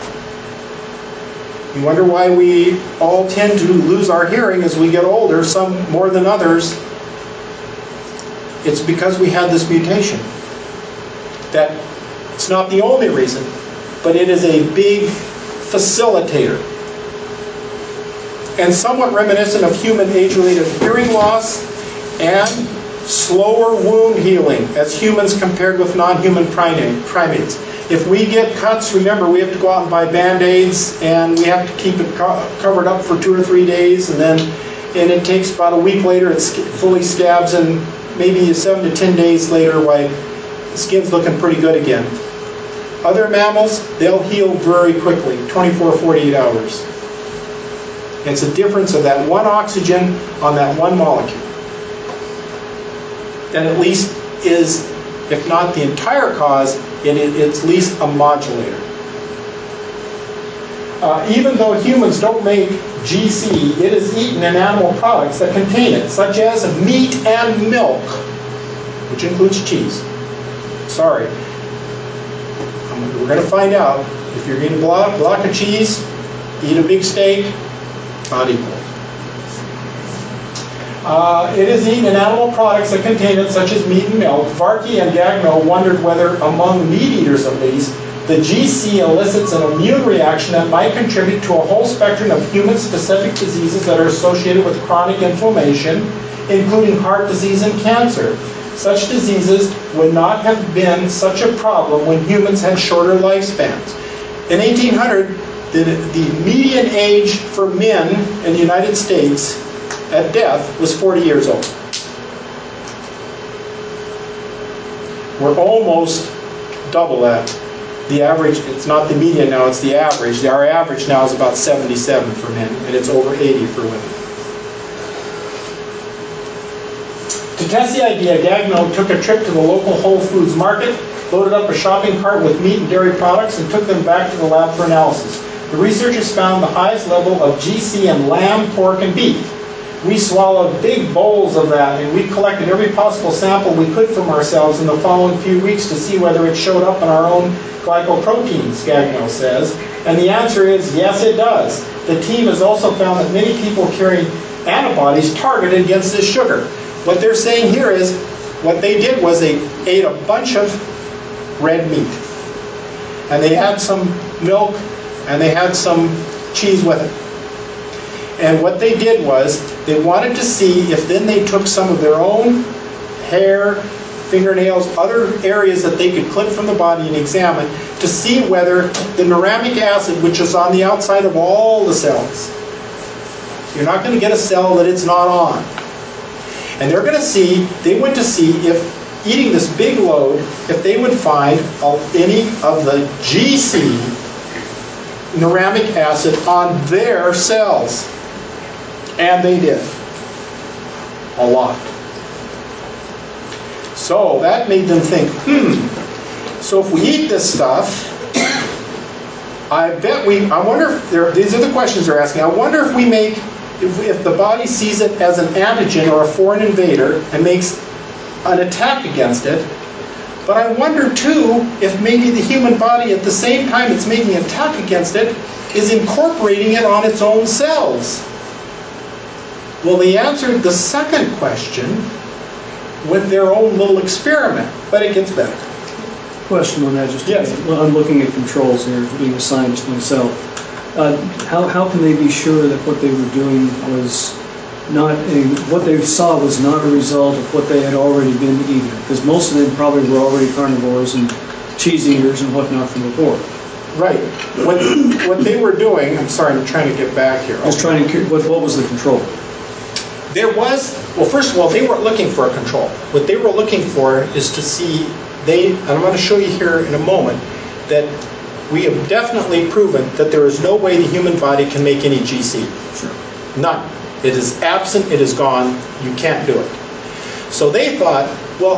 You wonder why we all tend to lose our hearing as we get older, some more than others. It's because we had this mutation. That it's not the only reason, but it is a big facilitator. And somewhat reminiscent of human age-related hearing loss and slower wound healing as humans compared with non-human primates. If we get cuts, remember, we have to go out and buy Band-Aids, and we have to keep it covered up for 2 or 3 days, and it takes about a week later, it fully scabs, and maybe 7 to 10 days later, why the skin's looking pretty good again. Other mammals, they'll heal very quickly, 24, 48 hours. It's a difference of that one oxygen on that one molecule. That at least is, if not the entire cause, it's at least a modulator. Even though humans don't make GC, it is eaten in animal products that contain it, such as meat and milk, which includes cheese. Sorry. We're going to find out. If you're eating a block of cheese, eat a big steak, not equal. It is eaten in animal products that contain it, such as meat and milk. Varkey and Gagnon wondered whether, among meat eaters at least, the GC elicits an immune reaction that might contribute to a whole spectrum of human-specific diseases that are associated with chronic inflammation, including heart disease and cancer. Such diseases would not have been such a problem when humans had shorter lifespans. In 1800, the median age for men in the United States at death was 40 years old. We're almost double that. The average, it's not the median now, it's the average. Our average now is about 77 for men, and it's over 80 for women. To test the idea, Gagnon took a trip to the local Whole Foods market, loaded up a shopping cart with meat and dairy products, and took them back to the lab for analysis. The researchers found the highest level of GC in lamb, pork, and beef. We swallowed big bowls of that, and we collected every possible sample we could from ourselves in the following few weeks to see whether it showed up in our own glycoproteins, Gagnon says. And the answer is, yes, it does. the team has also found that many people carry antibodies targeted against this sugar. What they're saying here is, what they did was they ate a bunch of red meat. And they had some milk, and they had some cheese with it. And what they did was, they wanted to see if then they took some of their own hair, fingernails, other areas that they could clip from the body and examine to see whether the uramic acid, which is on the outside of all the cells, you're not going to get a cell that it's not on. And they're going to see, they went to see if eating this big load, if they would find any of the GC uramic acid on their cells. And they did. A lot. So that made them think, so if we eat this stuff, I wonder if these are the questions they're asking. I wonder if we make, if the body sees it as an antigen or a foreign invader and makes an attack against it. But I wonder too, if maybe the human body at the same time it's making an attack against it, is incorporating it on its own cells. Well, they answered the second question with their own little experiment, but it gets better.
Question on that, just
yes.
Well, I'm looking at controls here, being a scientist myself. How can they be sure that what they were doing was not what they saw was not a result of what they had already been eating? Because most of them probably were already carnivores and cheese eaters and whatnot from before.
Right. What they were doing, I'm sorry, I'm trying to get back here.
Just trying to, what was the control?
There was, well, first of all, they weren't looking for a control. What they were looking for is to see, and I'm going to show you here in a moment, that we have definitely proven that there is no way the human body can make any GC.
Sure.
None. It is absent, it is gone, you can't do it. So they thought,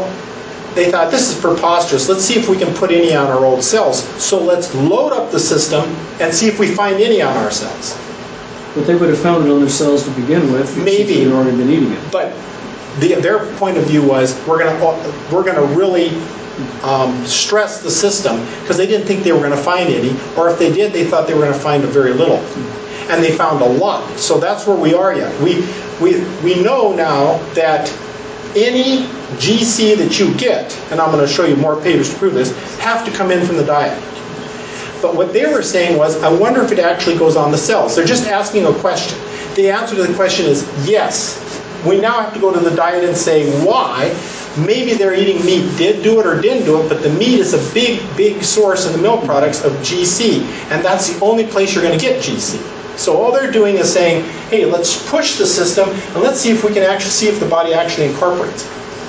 this is preposterous. Let's see if we can put any on our old cells. So let's load up the system and see if we find any on our cells.
But they would have found it on their cells to begin with.
Maybe.
They'd already been eating it.
But their point of view was, we're going to really stress the system, because they didn't think they were going to find any, or if they did, they thought they were going to find a very little. And they found a lot. So that's where we are yet. We know now that any GC that you get, and I'm going to show you more papers to prove this, have to come in from the diet. But what they were saying was, I wonder if it actually goes on the cells. They're just asking a question. The answer to the question is yes. We now have to go to the diet and say why. Maybe their eating meat did do it or didn't do it, but the meat is a big, big source in the milk products of GC. And that's the only place you're going to get GC. So all they're doing is saying, hey, let's push the system and let's see if we can actually see if the body actually incorporates.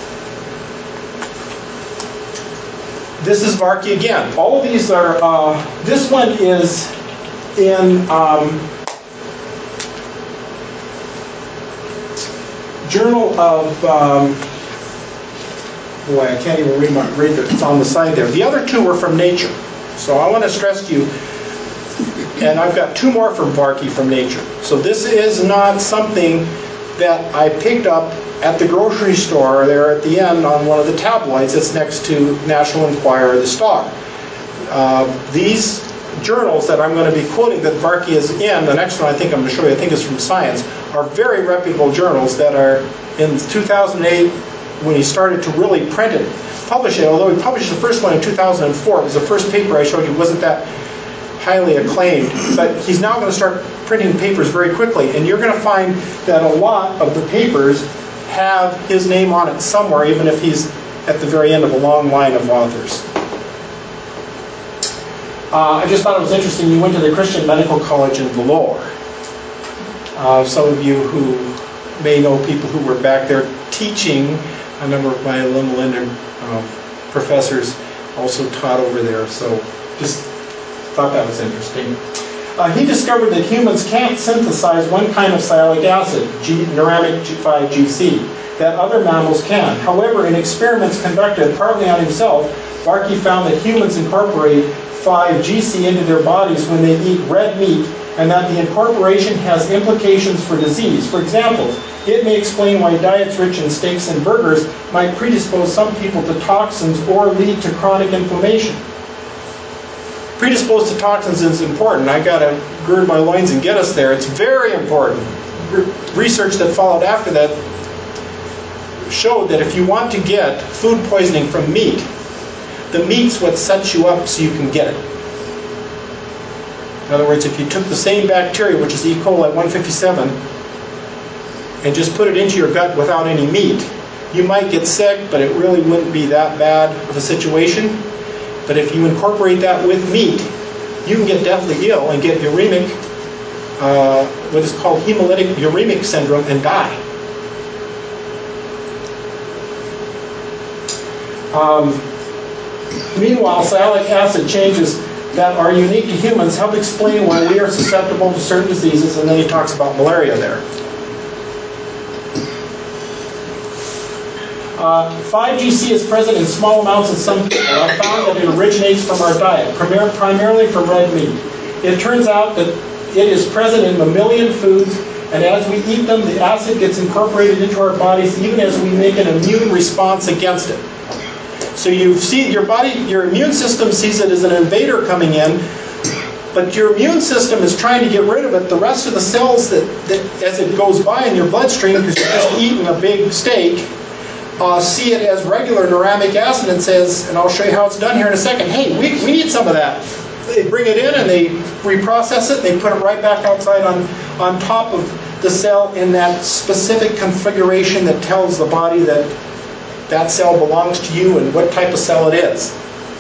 This is Varkey again. All of these are, this one is in Journal of, boy, I can't even read it. It's on the side there. The other two were from Nature. So I want to stress to you, and I've got two more from Varkey from Nature. So this is not something that I picked up at the grocery store there at the end on one of the tabloids that's next to National Enquirer, the Star. These journals that I'm going to be quoting that Varkey is in, the next one I think I'm going to show you, I think is from Science, are very reputable journals that are in 2008 when he started to really print it, publish it, although he published the first one in 2004. It was the first paper I showed you, wasn't that highly acclaimed, but he's now going to start printing papers very quickly, and you're going to find that a lot of the papers have his name on it somewhere, even if he's at the very end of a long line of authors. I just thought it was interesting, you went to the Christian Medical College in Vellore. Some of you who may know people who were back there teaching, a number of my Loma Linda professors also taught over there, so just thought that was interesting. He discovered that humans can't synthesize one kind of sialic acid, uramic 5-GC, that other mammals can. However, in experiments conducted partly on himself, Varkey found that humans incorporate 5-GC into their bodies when they eat red meat, and that the incorporation has implications for disease. For example, it may explain why diets rich in steaks and burgers might predispose some people to toxins or lead to chronic inflammation. predisposed to toxins is important. I got to gird my loins and get us there. It's very important. Research that followed after that showed that if you want to get food poisoning from meat, the meat's what sets you up so you can get it. In other words, if you took the same bacteria, which is E. coli 157, and just put it into your gut without any meat, you might get sick, but it really wouldn't be that bad of a situation. But if you incorporate that with meat, you can get deathly ill and get uremic, what is called hemolytic uremic syndrome, and die. Meanwhile, sialic acid changes that are unique to humans help explain why we are susceptible to certain diseases, and then he talks about malaria there. 5-GC is present in small amounts in some people. I found that it originates from our diet, primarily from red meat. It turns out that it is present in mammalian foods, and as we eat them, the acid gets incorporated into our bodies even as we make an immune response against it. So you see your body, your immune system sees it as an invader coming in, but your immune system is trying to get rid of it. The rest of the cells that as it goes by in your bloodstream, because you're just eating a big steak, see it as regular uramic acid and says, and I'll show you how it's done here in a second, hey, we need some of that. They bring it in and they reprocess it, they put it right back outside on top of the cell in that specific configuration that tells the body that that cell belongs to you and what type of cell it is.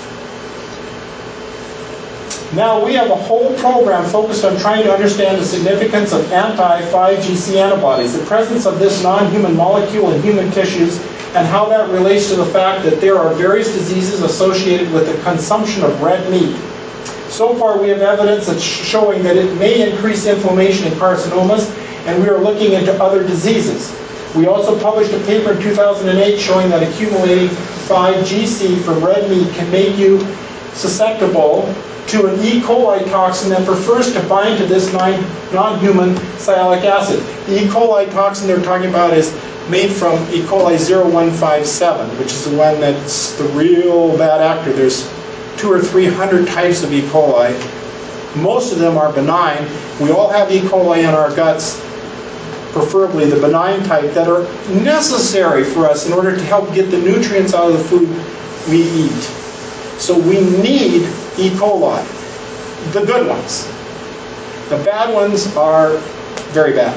Now we have a whole program focused on trying to understand the significance of anti-5-GC antibodies, the presence of this non-human molecule in human tissues, and how that relates to the fact that there are various diseases associated with the consumption of red meat. So far we have evidence that's showing that it may increase inflammation in carcinomas, and we are looking into other diseases. We also published a paper in 2008 showing that accumulating 5-GC from red meat can make you susceptible to an E. coli toxin that prefers to bind to this non-human sialic acid. The E. coli toxin they're talking about is made from E. coli 0157, which is the one that's the real bad actor. There's 200 or 300 types of E. coli. Most of them are benign. We all have E. coli in our guts, preferably the benign type, that are necessary for us in order to help get the nutrients out of the food we eat. So we need E. coli, the good ones. The bad ones are very bad.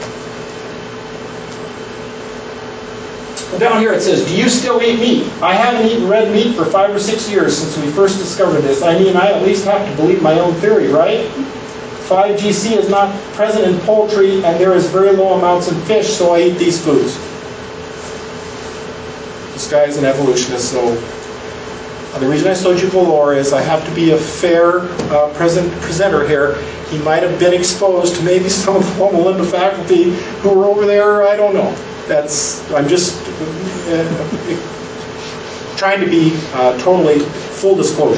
Well, down here it says, do you still eat meat? I haven't eaten red meat for 5 or 6 years since we first discovered this. I mean, I at least have to believe my own theory, right? 5-GC is not present in poultry, and there is very low amounts in fish, so I eat these foods. This guy is an evolutionist, so the reason I showed you Valor is I have to be a fair presenter here. He might have been exposed to maybe some of the Loma Linda faculty who were over there. I don't know. I'm just trying to be totally full disclosure.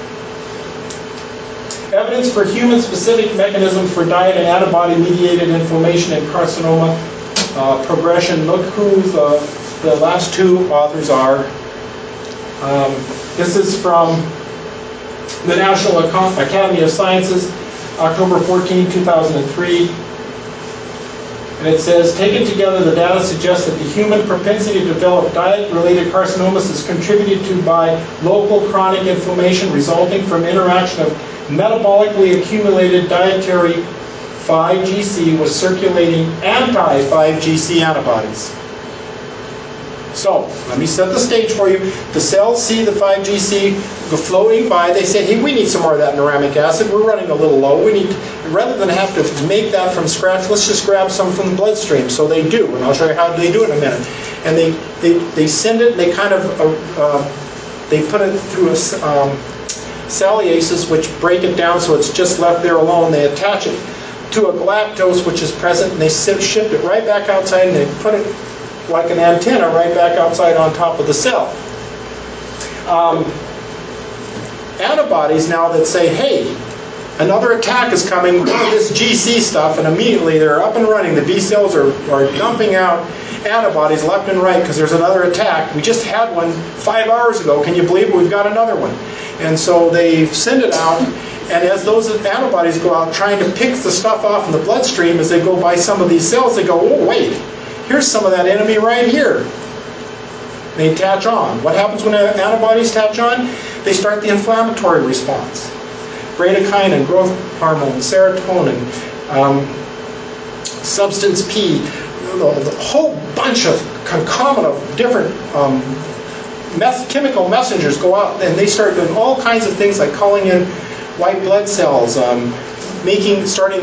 Evidence for human-specific mechanisms for diet and antibody-mediated inflammation and carcinoma progression. Look who the last two authors are. This is from the National Academy of Sciences, October 14, 2003. And it says, taken together, the data suggests that the human propensity to develop diet-related carcinomas is contributed to by local chronic inflammation resulting from interaction of metabolically accumulated dietary 5-GC with circulating anti-5-GC antibodies. So, let me set the stage for you. The cells see the 5-GC go floating by. They say, hey, we need some more of that uramic acid. We're running a little low. Rather than have to make that from scratch, let's just grab some from the bloodstream. So they do, and I'll show you how they do it in a minute. And they send it, they kind of, they put it through cellulases, which break it down so it's just left there alone. They attach it to a galactose, which is present, and they ship it right back outside, and they put it like an antenna right back outside on top of the cell. Antibodies now that say, hey, another attack is coming with this GC stuff, and immediately they're up and running. The B cells are dumping out antibodies left and right because there's another attack. We just had one 5 hours ago. Can you believe it? We've got another one. And so they send it out, and as those antibodies go out trying to pick the stuff off in the bloodstream, as they go by some of these cells, they go, oh, wait, here's some of that enemy right here. They attach on. What happens when antibodies attach on? They start the inflammatory response. Bradykinin, growth hormone, serotonin, substance P, the whole bunch of concomitant of different chemical messengers go out, and they start doing all kinds of things like calling in white blood cells, starting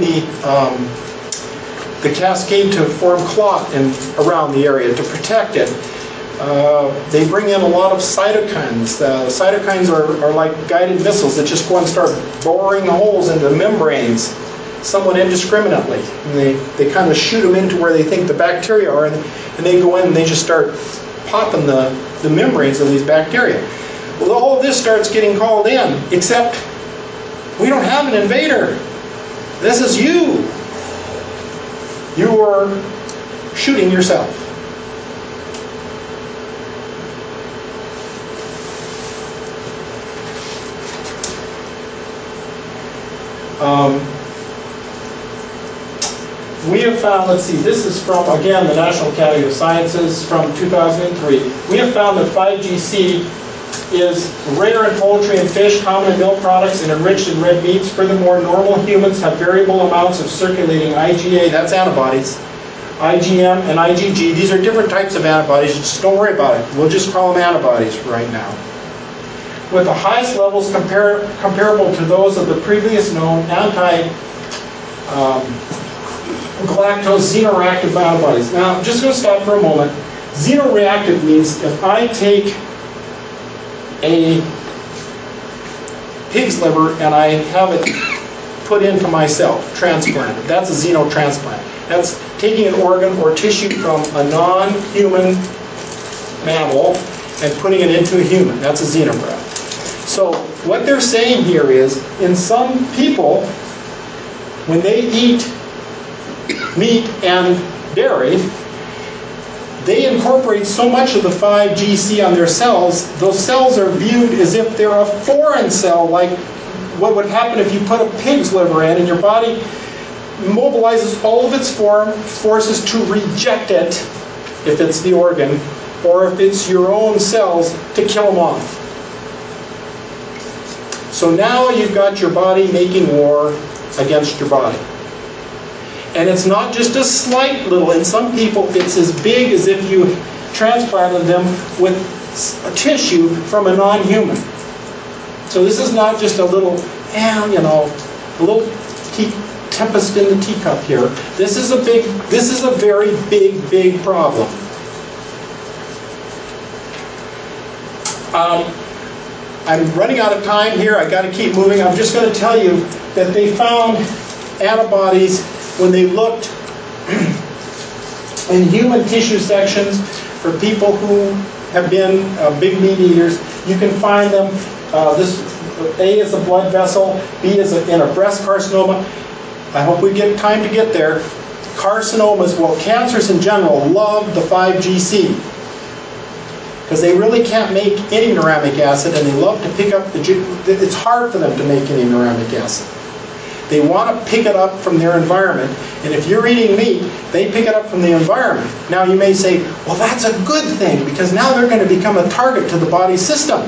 the cascade to form clot around the area to protect it. They bring in a lot of cytokines. Cytokines are like guided missiles that just go and start boring holes into membranes somewhat indiscriminately. And they kind of shoot them into where they think the bacteria are, and they go in and they just start popping the membranes of these bacteria. Well, all of this starts getting called in, except we don't have an invader. This is you. You are shooting yourself. We have found, let's see, this is from, again, the National Academy of Sciences from 2003. We have found that 5-GC is rare in poultry and fish, common in milk products, and enriched in red meats. Furthermore, normal humans have variable amounts of circulating IgA, that's antibodies, IgM, and IgG. These are different types of antibodies. Just don't worry about it. We'll just call them antibodies right now. With the highest levels comparable to those of the previous known galactose xenoreactive antibodies. Now, I'm just going to stop for a moment. Xenoreactive means if I take a pig's liver and I have it put into myself, transplanted. That's a xenotransplant. That's taking an organ or tissue from a non-human mammal and putting it into a human. That's a xenograft. So what they're saying here is, in some people, when they eat meat and dairy, they incorporate so much of the 5-GC on their cells, those cells are viewed as if they're a foreign cell, like what would happen if you put a pig's liver in, and your body mobilizes all of its forces to reject it, if it's the organ, or if it's your own cells, to kill them off. So now you've got your body making war against your body. And it's not just a slight little, in some people it's as big as if you transplanted them with a tissue from a non-human. So this is not just a little, a little tempest in the teacup here. This is a very big problem. I'm running out of time here. I got to keep moving. I'm just going to tell you that they found antibodies when they looked in human tissue sections for people who have been big meat eaters. You can find them. This A is a blood vessel. B is in a breast carcinoma. I hope we get time to get there. Carcinomas, well, cancers in general love the 5-GC. Because they really can't make any uramic acid, and they love to pick up it's hard for them to make any uramic acid. They want to pick it up from their environment, and if you're eating meat, they pick it up from the environment. Now you may say, well, that's a good thing, because now they're going to become a target to the body system.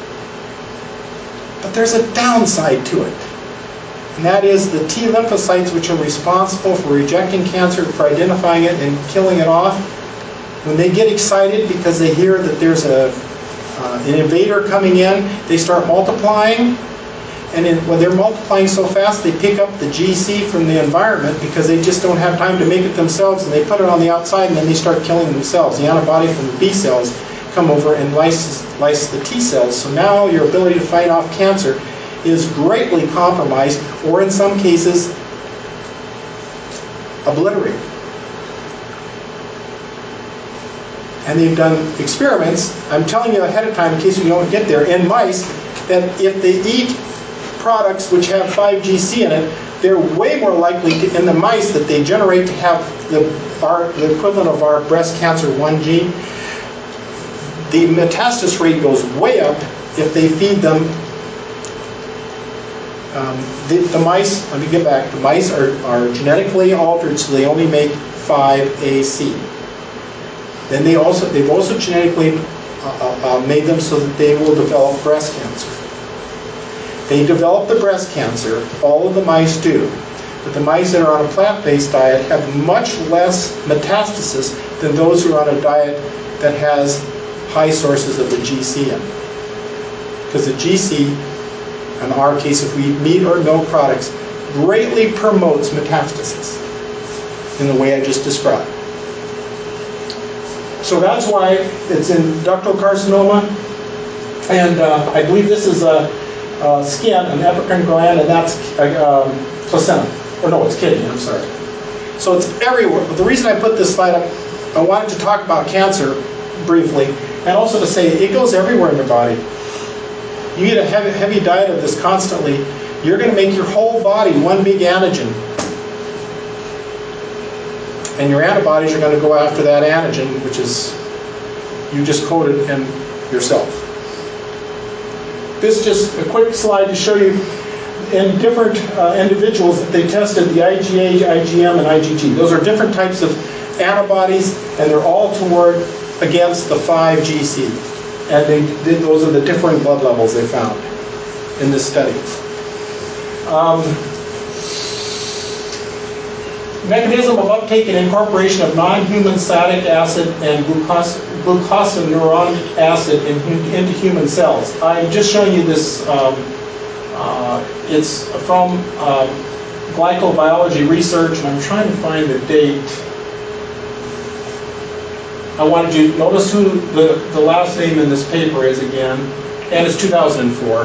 But there's a downside to it. And that is the T lymphocytes, which are responsible for rejecting cancer, for identifying it and killing it off. When they get excited because they hear that there's an invader coming in, they start multiplying. And when they're multiplying so fast, they pick up the GC from the environment because they just don't have time to make it themselves, and they put it on the outside, and then they start killing themselves. The antibody from the B cells come over and lyse the T cells. So now your ability to fight off cancer is greatly compromised, or in some cases, obliterated. And they've done experiments, I'm telling you ahead of time in case we don't get there, in mice, that if they eat products which have 5-GC in it, they're way more likely to, in the mice that they generate to have the equivalent of our breast cancer 1 gene. The metastasis rate goes way up if they feed them. The mice, let me get back, the mice are genetically altered so they only make 5AC. Then they've also genetically made them so that they will develop breast cancer. They develop the breast cancer, all of the mice do, but the mice that are on a plant-based diet have much less metastasis than those who are on a diet that has high sources of the GC in. Because the GC, in our case, if we eat meat or milk products, greatly promotes metastasis in the way I just described. So that's why it's in ductal carcinoma, and I believe this is a skin, an epicrine gland, and that's placenta. Or no, it's kidney, I'm sorry. So it's everywhere. But the reason I put this slide up, I wanted to talk about cancer briefly, and also to say it goes everywhere in your body. You eat a heavy diet of this constantly, you're going to make your whole body one big antigen. And your antibodies are going to go after that antigen, which is, you just coded in yourself. This is just a quick slide to show you in different individuals that they tested the IgA, IgM, and IgG. Those are different types of antibodies, and they're all toward against the 5-GC. And those are the differing blood levels they found in this study. Mechanism of uptake and incorporation of non-human salicylic acid and glucosinuronic acid into human cells. I'm just showing you this. It's from glycobiology research, and I'm trying to find the date. I wanted you to notice who the last name in this paper is again, and it's 2004.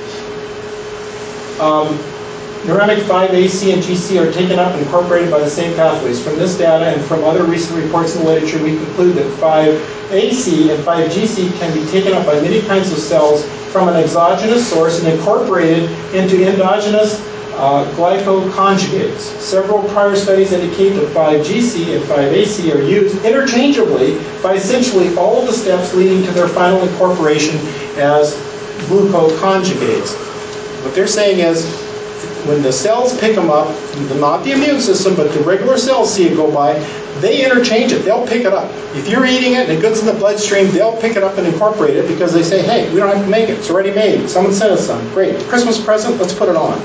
Neuremic 5AC and GC are taken up and incorporated by the same pathways. From this data and from other recent reports in the literature, we conclude that 5AC and 5GC can be taken up by many kinds of cells from an exogenous source and incorporated into endogenous glycoconjugates. Several prior studies indicate that 5GC and 5AC are used interchangeably by essentially all of the steps leading to their final incorporation as glucoconjugates. What they're saying is, when the cells pick them up, not the immune system, but the regular cells see it go by, they interchange it. They'll pick it up. If you're eating it and it goes in the bloodstream, they'll pick it up and incorporate it because they say, hey, we don't have to make it. It's already made. Someone sent us some. Great. Christmas present, let's put it on.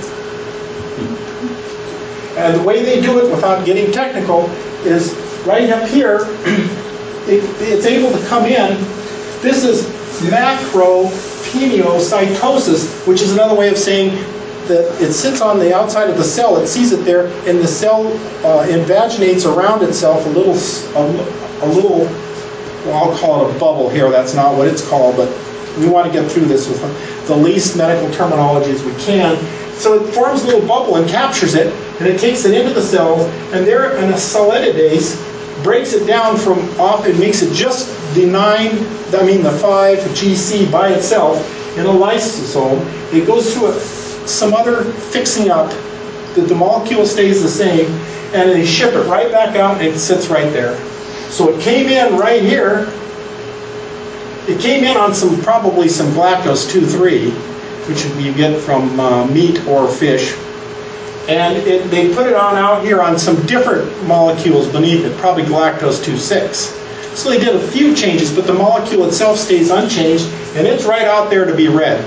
And the way they do it without getting technical is right up here, it's able to come in. This is macropinocytosis, which is another way of saying that it sits on the outside of the cell, it sees it there, and the cell invaginates around itself a little, well, I'll call it a bubble here, that's not what it's called, but we want to get through this with the least medical terminology as we can. So it forms a little bubble and captures it, and it takes it into the cells, and there in a solididase breaks it down from off and makes it just the 5-GC by itself in a lysosome. It goes through some other fixing up that the molecule stays the same, and they ship it right back out and it sits right there. So it came in right here. It came in on probably some galactose 2,3, which you get from meat or fish. And they put it on out here on some different molecules beneath it, probably galactose 2,6. So they did a few changes, but the molecule itself stays unchanged, and it's right out there to be read.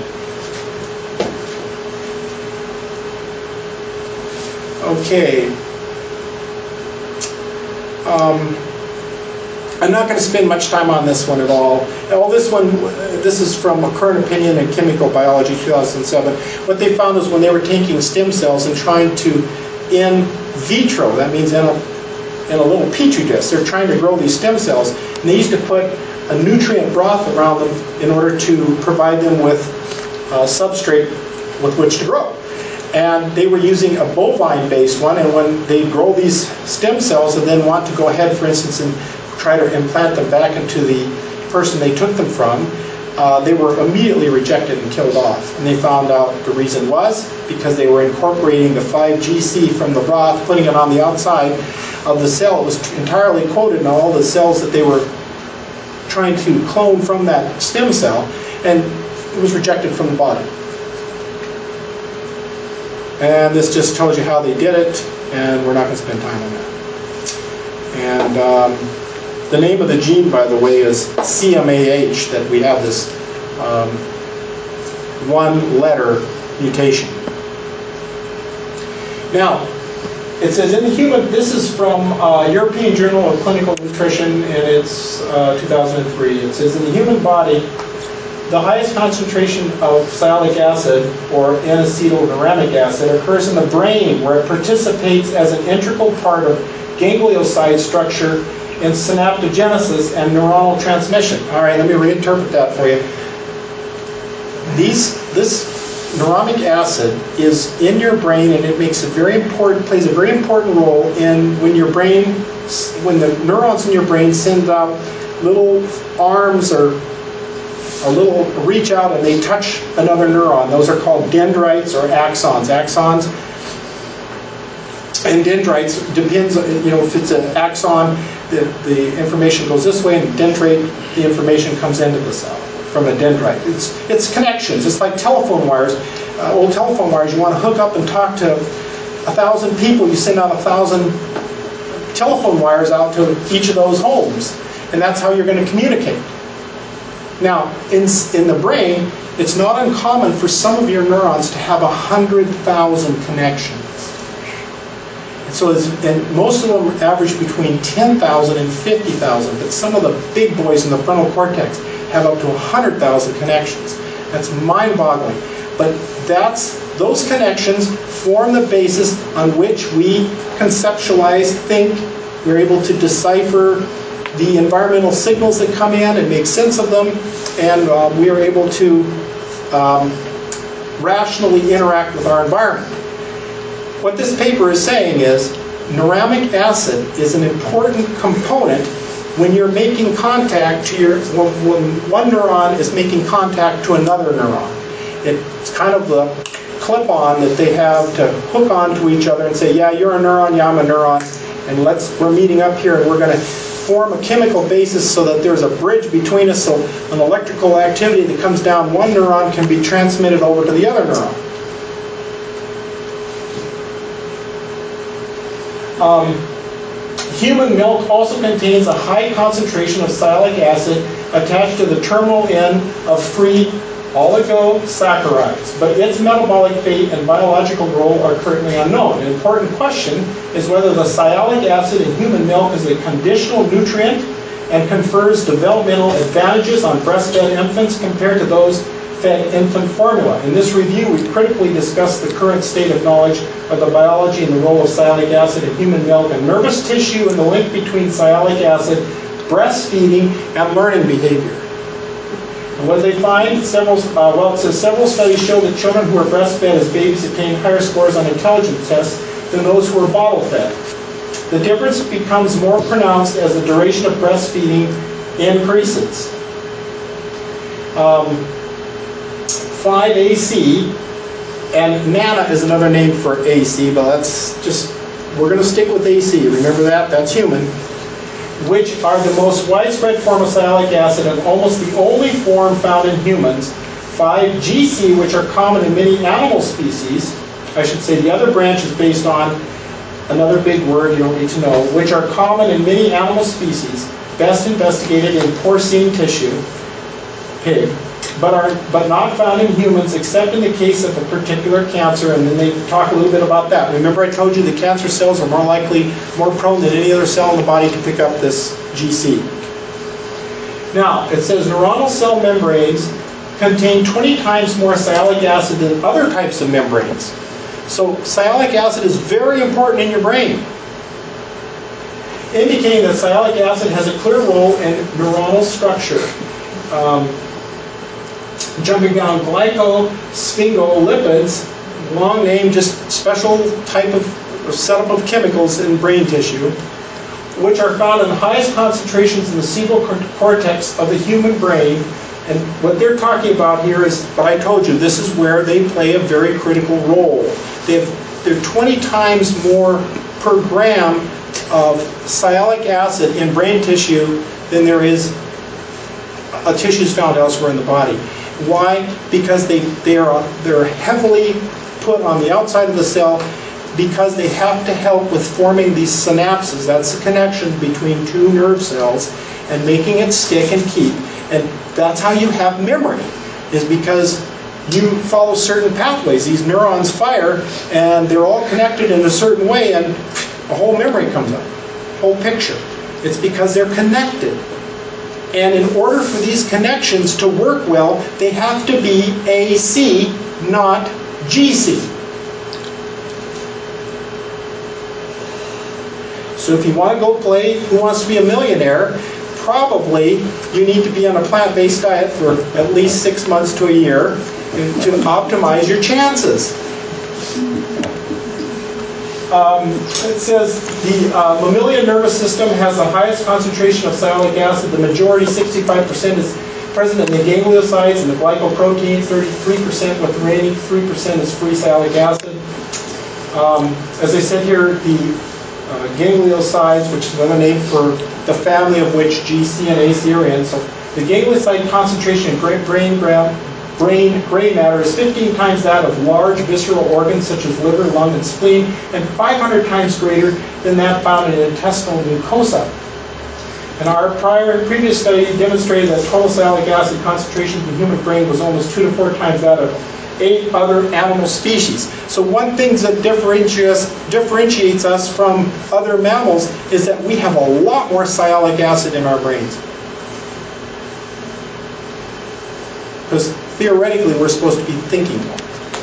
Okay. I'm not going to spend much time on this one at all. This is from a current opinion in Chemical Biology 2007. What they found is when they were taking stem cells and trying to in vitro, that means in a little petri dish, they're trying to grow these stem cells, and they used to put a nutrient broth around them in order to provide them with substrate with which to grow. And they were using a bovine-based one, and when they grow these stem cells and then want to go ahead, for instance, and try to implant them back into the person they took them from, they were immediately rejected and killed off. And they found out the reason was because they were incorporating the 5-GC from the broth, putting it on the outside of the cell. It was entirely coated in all the cells that they were trying to clone from that stem cell, and it was rejected from the body. And this just tells you how they did it, and we're not going to spend time on that. And the name of the gene, by the way, is CMAH, that we have this one-letter mutation. Now, it says in the human, this is from European Journal of Clinical Nutrition, and it's 2003. It says in the human body, the highest concentration of sialic acid, or N-acetyl-uramic acid, occurs in the brain, where it participates as an integral part of ganglioside structure in synaptogenesis and neuronal transmission. All right, let me reinterpret that for you. This neuramic acid is in your brain, and it makes plays a very important role in when the neurons in your brain send out little arms or a little reach out and they touch another neuron. Those are called dendrites or axons. Axons and dendrites depends, if it's an axon, the information goes this way, and dendrite, the information comes into the cell from a dendrite. It's connections. It's like telephone wires. Old telephone wires, you want to hook up and talk to 1,000 people, you send out 1,000 telephone wires out to each of those homes, and that's how you're going to communicate. Now, in the brain, it's not uncommon for some of your neurons to have 100,000 connections. And most of them average between 10,000 and 50,000, but some of the big boys in the frontal cortex have up to 100,000 connections. That's mind-boggling. But those connections form the basis on which we conceptualize, think. We're able to decipher the environmental signals that come in and make sense of them, and we are able to rationally interact with our environment. What this paper is saying is neuramic acid is an important component when you're making contact when one neuron is making contact to another neuron. It's kind of the clip-on that they have to hook onto each other and say, yeah, you're a neuron, yeah, I'm a neuron, and we're meeting up here and we're going to form a chemical basis so that there's a bridge between us, so an electrical activity that comes down one neuron can be transmitted over to the other neuron. Human milk also contains a high concentration of sialic acid attached to the terminal end of free oligosaccharides, but its metabolic fate and biological role are currently unknown. An important question is whether the sialic acid in human milk is a conditional nutrient and confers developmental advantages on breastfed infants compared to those fed infant formula. In this review, we critically discussed the current state of knowledge of the biology and the role of sialic acid in human milk and nervous tissue and the link between sialic acid, breastfeeding, and learning behavior. And what did they find? It says several studies show that children who are breastfed as babies attain higher scores on intelligence tests than those who are bottle-fed. The difference becomes more pronounced as the duration of breastfeeding increases. 5-AC, and NANA is another name for AC, but we're going to stick with AC. Remember that? That's human. Which are the most widespread form of sialic acid and almost the only form found in humans. 5-GC, which are common in many animal species. I should say the other branch is based on another big word you don't need to know, which are common in many animal species, best investigated in porcine tissue, pig, but not found in humans except in the case of a particular cancer, and then they talk a little bit about that. Remember I told you the cancer cells are more prone than any other cell in the body to pick up this GC. Now, it says neuronal cell membranes contain 20 times more sialic acid than other types of membranes. So sialic acid is very important in your brain, indicating that sialic acid has a clear role in neuronal structure. Jumping down, glycosphingolipids, long name, just special type of setup of chemicals in brain tissue. which are found in the highest concentrations in the cerebral cortex of the human brain. And what they're talking about here is what I told you. This is where they play a very critical role. They're 20 times more per gram of sialic acid in brain tissue than there is tissues found elsewhere in the body. Why? Because they're heavily put on the outside of the cell, because they have to help with forming these synapses. That's the connection between two nerve cells and making it stick and keep. And that's how you have memory, is because you follow certain pathways. These neurons fire, and they're all connected in a certain way, and a whole memory comes up, whole picture. It's because they're connected. And in order for these connections to work well, they have to be AC, not GC. So if you want to go play Who Wants to Be a Millionaire, probably you need to be on a plant-based diet for at least 6 months to a year to optimize your chances. It says the mammalian nervous system has the highest concentration of sialic acid. The majority, 65%, is present in the gangliosides and the glycoproteins, 33%, with the remaining 3% is free sialic acid. As I said here, the gangliosides, which is another name for the family of which GC and AC are in. So the ganglioside concentration in brain gray matter is 15 times that of large visceral organs such as liver, lung, and spleen, and 500 times greater than that found in intestinal mucosa. And our previous study demonstrated that total sialic acid concentration in the human brain was almost 2 to 4 times that of 8 other animal species. So one thing that differentiates us from other mammals is that we have a lot more sialic acid in our brains. Because theoretically, we're supposed to be thinking more.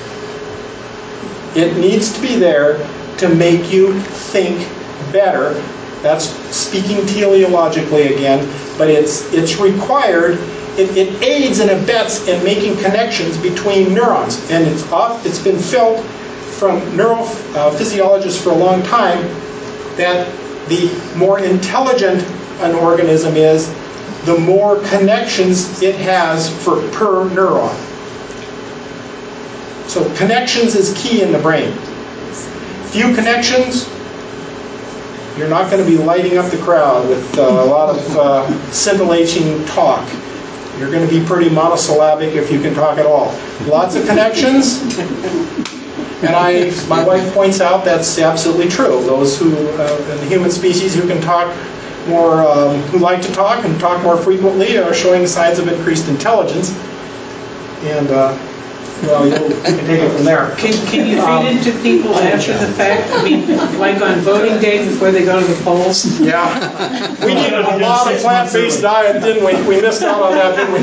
It needs to be there to make you think better. That's speaking teleologically again, but it's required. It aids and abets in making connections between neurons, and it's been felt from neurophysiologists for a long time that the more intelligent an organism is, the more connections it has per neuron. So connections is key in the brain. Few connections, you're not going to be lighting up the crowd with a lot of scintillating talk. You're going to be pretty monosyllabic if you can talk at all. Lots of connections, and my wife points out that's absolutely true. Those who, in the human species, who can talk more, who like to talk and talk more frequently, are showing signs of increased intelligence. And well, you can take it from there.
Can you feed into people after the fact? I mean, like on voting day before they go to the polls?
Yeah. We needed a lot of plant-based diet, didn't we? We missed out on that, didn't we?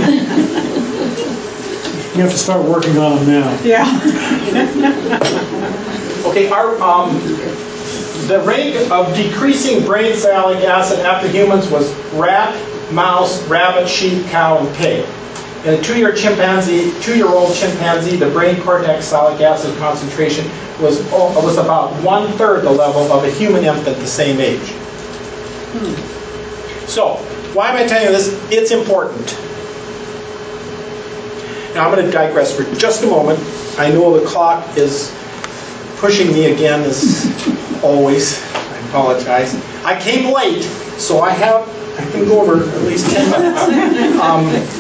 You have to start working on them now.
Yeah.
Okay, the rate of decreasing brain sialic acid after humans was rat, mouse, rabbit, sheep, cow, and pig. In a 2-year-old chimpanzee, the brain cortex sialic acid concentration was about 1/3 the level of a human infant the same age. So, why am I telling you this? It's important. Now I'm going to digress for just a moment. I know the clock is pushing me again, as always. I apologize. I came late, so I can go over at least 10 minutes.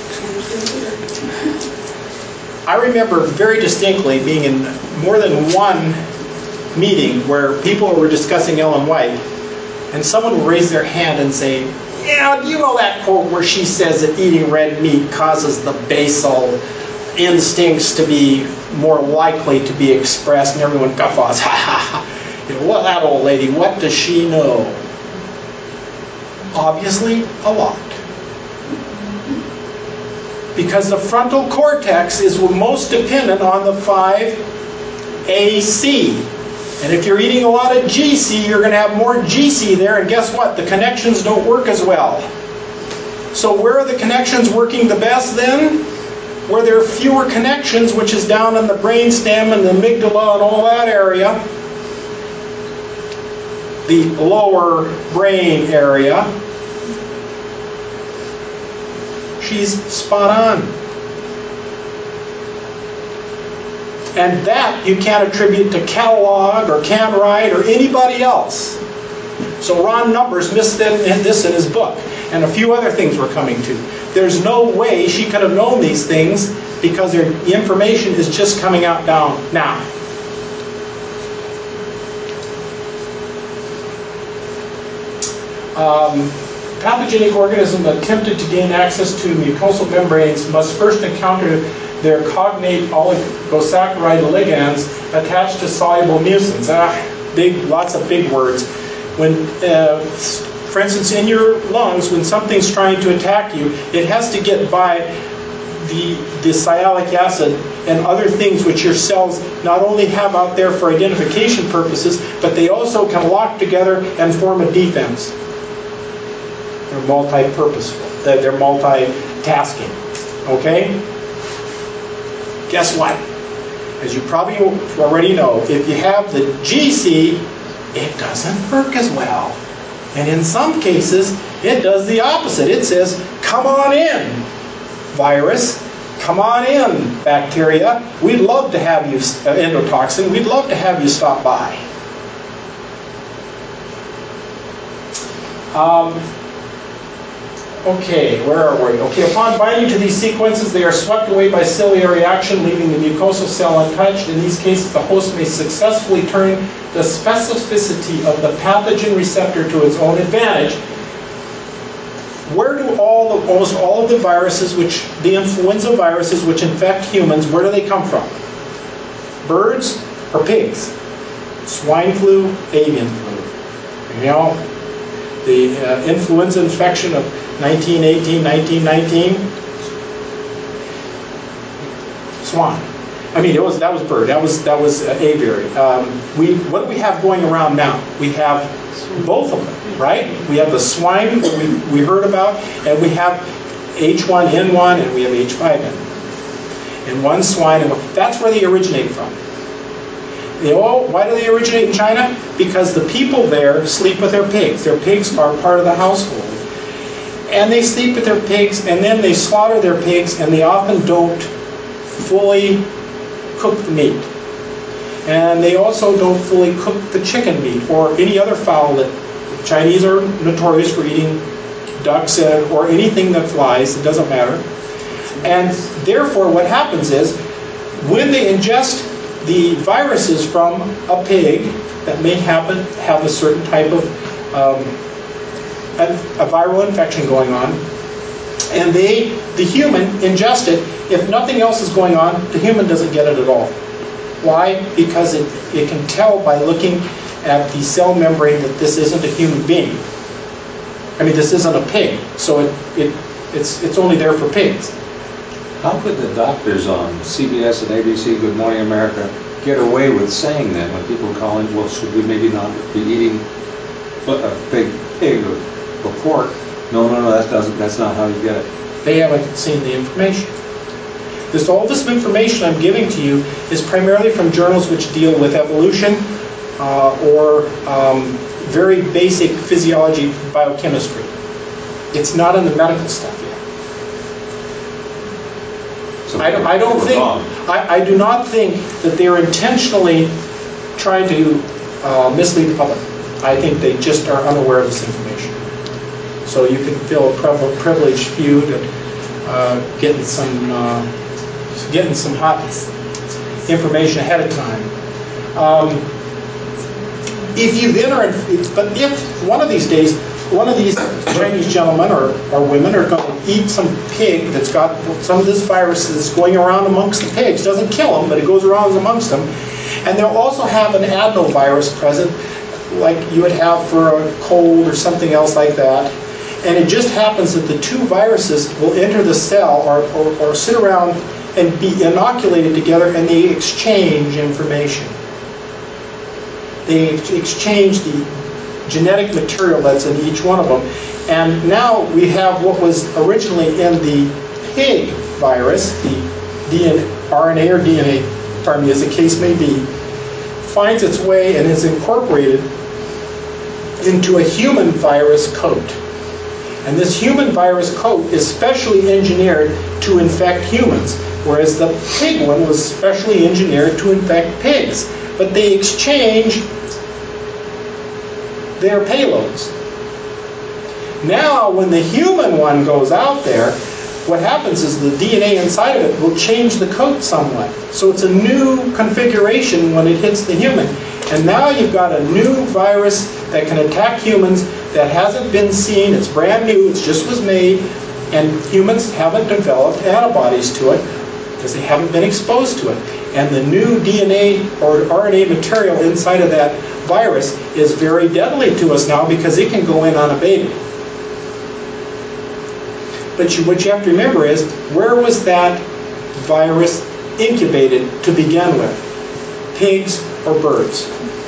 I remember very distinctly being in more than one meeting where people were discussing Ellen White, and someone would raise their hand and say, "Yeah, do you know that quote where she says that eating red meat causes the basal instincts to be more likely to be expressed?" And everyone guffaws. Ha ha ha. Well, that old lady, what does she know? Obviously, a lot. Because the frontal cortex is most dependent on the 5-AC. And if you're eating a lot of GC, you're going to have more GC there, and guess what? The connections don't work as well. So where are the connections working the best then? Where there are fewer connections, which is down in the brainstem and the amygdala and all that area. the lower brain area, she's spot on. And that you can't attribute to Kellogg or Canright or anybody else. So Ron Numbers missed this in his book, and a few other things we're coming to. There's no way she could have known these things because the information is just coming out now. Pathogenic organism attempted to gain access to mucosal membranes must first encounter their cognate oligosaccharide ligands attached to soluble mucins. Lots of big words. When, for instance, in your lungs, when something's trying to attack you, it has to get by the sialic acid and other things which your cells not only have out there for identification purposes, but they also can lock together and form a defense. They're multi-purposeful. They're multitasking. Okay? Guess what? As you probably already know, if you have the GC, it doesn't work as well. And in some cases, it does the opposite. It says, come on in, virus. Come on in, bacteria. We'd love to have you, endotoxin. We'd love to have you stop by. Okay, where are we? Okay, upon binding to these sequences, they are swept away by ciliary action, leaving the mucosal cell untouched. In these cases, the host may successfully turn the specificity of the pathogen receptor to its own advantage. Where do almost all of the viruses, the influenza viruses which infect humans, where do they come from? Birds or pigs? Swine flu, avian flu. You know, the influenza infection of 1918, 1919, swine. I mean, that was bird. That was aviary. What do we have going around now? We have both of them, right? We have the swine that we heard about, and we have H1N1, and we have H5N1. And one swine, and that's where they originate from. Why do they originate in China? Because the people there sleep with their pigs. Their pigs are part of the household. And they sleep with their pigs, and then they slaughter their pigs, and they often don't fully cook the meat. And they also don't fully cook the chicken meat or any other fowl that the Chinese are notorious for eating, ducks or anything that flies, it doesn't matter. And therefore what happens is when they ingest the viruses from a pig that may have a certain type of a viral infection going on, and the human ingest it, if nothing else is going on, the human doesn't get it at all. Why? Because it can tell by looking at the cell membrane that this isn't a human being. I mean, this isn't a pig, so it's only there for pigs.
How could the doctors on CBS and ABC, Good Morning America, get away with saying that when people call in, well, should we maybe not be eating a big pig or pork? No, that's not how you get it.
They haven't seen the information. All this information I'm giving to you is primarily from journals which deal with evolution or very basic physiology, biochemistry. It's not in the medical stuff yet.
So
I do not think that they're intentionally trying to mislead the public. I think they just are unaware of this information. So you can feel a privileged few to getting some hot information ahead of time. But if one of these days, one of these Chinese gentlemen or women are going to eat some pig that's got some of this virus that's going around amongst the pigs, doesn't kill them, but it goes around amongst them, and they'll also have an adenovirus present, like you would have for a cold or something else like that. And it just happens that the two viruses will enter the cell or sit around and be inoculated together, and they exchange information. They exchange the genetic material that's in each one of them. And now we have what was originally in the pig virus, the RNA or DNA, pardon me, as the case may be, finds its way and is incorporated into a human virus coat. And this human virus coat is specially engineered to infect humans, whereas the pig one was specially engineered to infect pigs. But they exchange their payloads. Now, when the human one goes out there, what happens is the DNA inside of it will change the coat somewhat. So it's a new configuration when it hits the human. And now you've got a new virus that can attack humans that hasn't been seen. It's brand new. It just was made. And humans haven't developed antibodies to it because they haven't been exposed to it. And the new DNA or RNA material inside of that virus is very deadly to us now because it can go in on a baby. But what you have to remember is, where was that virus incubated to begin with? Pigs or birds?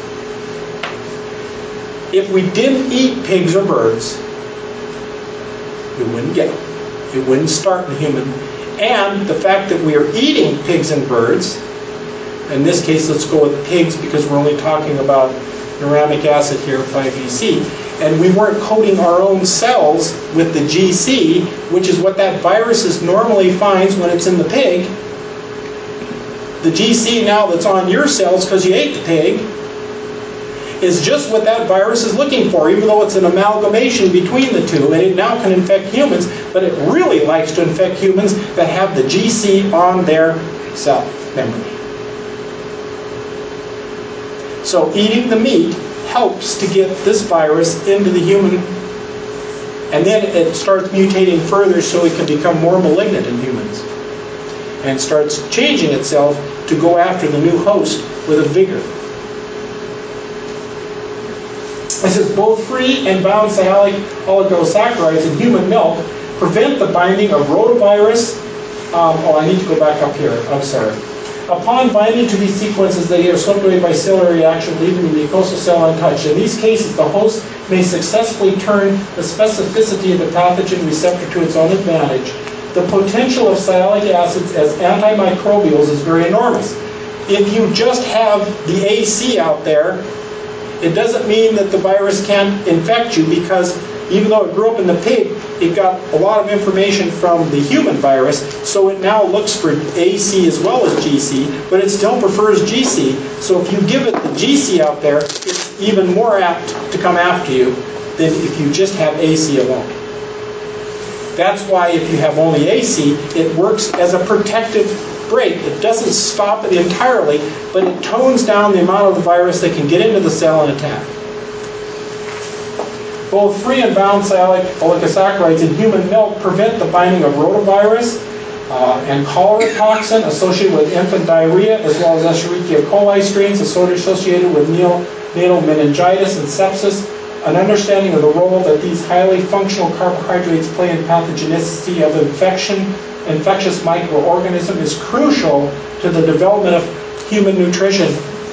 If we didn't eat pigs or birds, we wouldn't get it. It wouldn't start in the human. And the fact that we are eating pigs and birds, in this case let's go with pigs because we're only talking about uramic acid here, 5-GC, and we weren't coating our own cells with the GC, which is what that virus normally finds when it's in the pig. The GC now that's on your cells because you ate the pig is just what that virus is looking for, even though it's an amalgamation between the two, and it now can infect humans, but it really likes to infect humans that have the GC on their cell membrane. So eating the meat helps to get this virus into the human, and then it starts mutating further so it can become more malignant in humans, and starts changing itself to go after the new host with a vigor. It says both free and bound sialic oligosaccharides in human milk prevent the binding of rotavirus. I need to go back up here. I'm sorry. Upon binding to these sequences, they are swept away by cellular reaction, leaving the mucosal cell untouched. In these cases, the host may successfully turn the specificity of the pathogen receptor to its own advantage. The potential of sialic acids as antimicrobials is very enormous. If you just have the AC out there, it doesn't mean that the virus can't infect you, because even though it grew up in the pig, it got a lot of information from the human virus, so it now looks for AC as well as GC, but it still prefers GC. So if you give it the GC out there, it's even more apt to come after you than if you just have AC alone. That's why if you have only AC, it works as a protective brake. It doesn't stop it entirely, but it tones down the amount of the virus that can get into the cell and attack. Both free and bound sialic oligosaccharides in human milk prevent the binding of rotavirus and cholera toxin associated with infant diarrhea, as well as Escherichia coli strains associated with neonatal meningitis and sepsis. An understanding of the role that these highly functional carbohydrates play in pathogenicity of infectious microorganism is crucial to the development of human nutrition.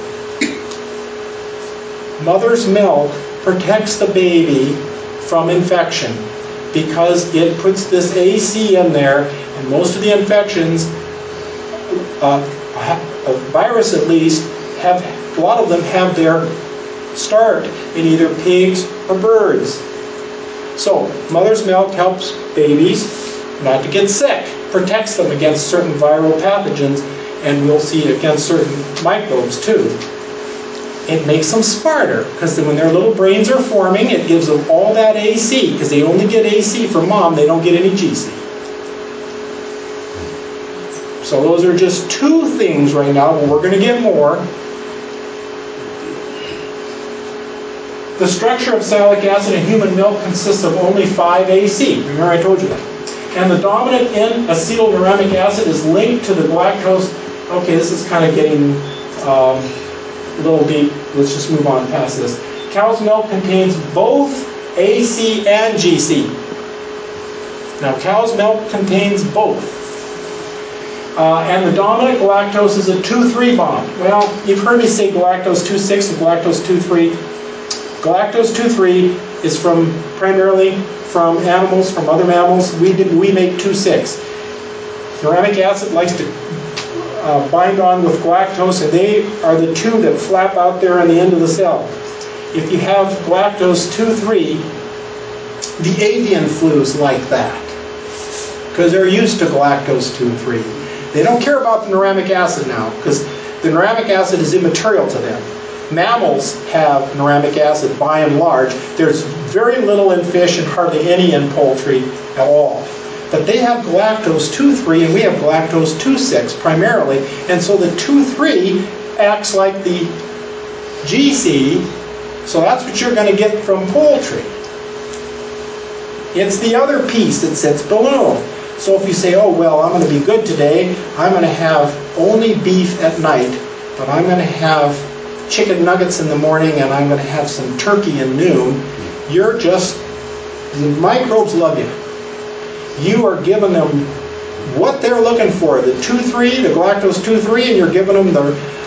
Mother's milk protects the baby from infection because it puts this AC in there, and most of the infections, a virus at least, a lot of them have their start in either pigs or birds. So mother's milk helps babies not to get sick, protects them against certain viral pathogens, and we'll see against certain microbes too. It makes them smarter, because when their little brains are forming, it gives them all that AC, because they only get AC from mom, they don't get any GC. So those are just two things right now, but we're going to get more. The structure of sialic acid in human milk consists of only 5-AC. Remember I told you that. And the dominant N-acetyluramic acid is linked to the galactose. Okay, this is kind of getting a little deep. Let's just move on past this. Cow's milk contains both AC and GC. Now, cow's milk contains both. And the dominant galactose is a 2,3 bond. Well, you've heard me say galactose 2,6 and galactose 2,3. Galactose 2,3 is primarily from animals, from other mammals. We make 2,6. Uramic acid likes to bind on with galactose, and they are the two that flap out there on the end of the cell. if you have galactose 2-3, the avian flu's like that, because they're used to galactose 2-3. They don't care about the neuramic acid now, because the neuramic acid is immaterial to them. Mammals have neuramic acid by and large. There's very little in fish and hardly any in poultry at all. But they have galactose 2-3 and we have galactose 2-6 primarily. And so the 2-3 acts like the GC, so that's what you're going to get from poultry. It's the other piece that sits below. So if you say, oh, well, I'm going to be good today, I'm going to have only beef at night, but I'm going to have chicken nuggets in the morning and I'm going to have some turkey at noon, you're just, the microbes love you. You are giving them what they're looking for, the 2-3, the galactose 2-3, and you're giving them the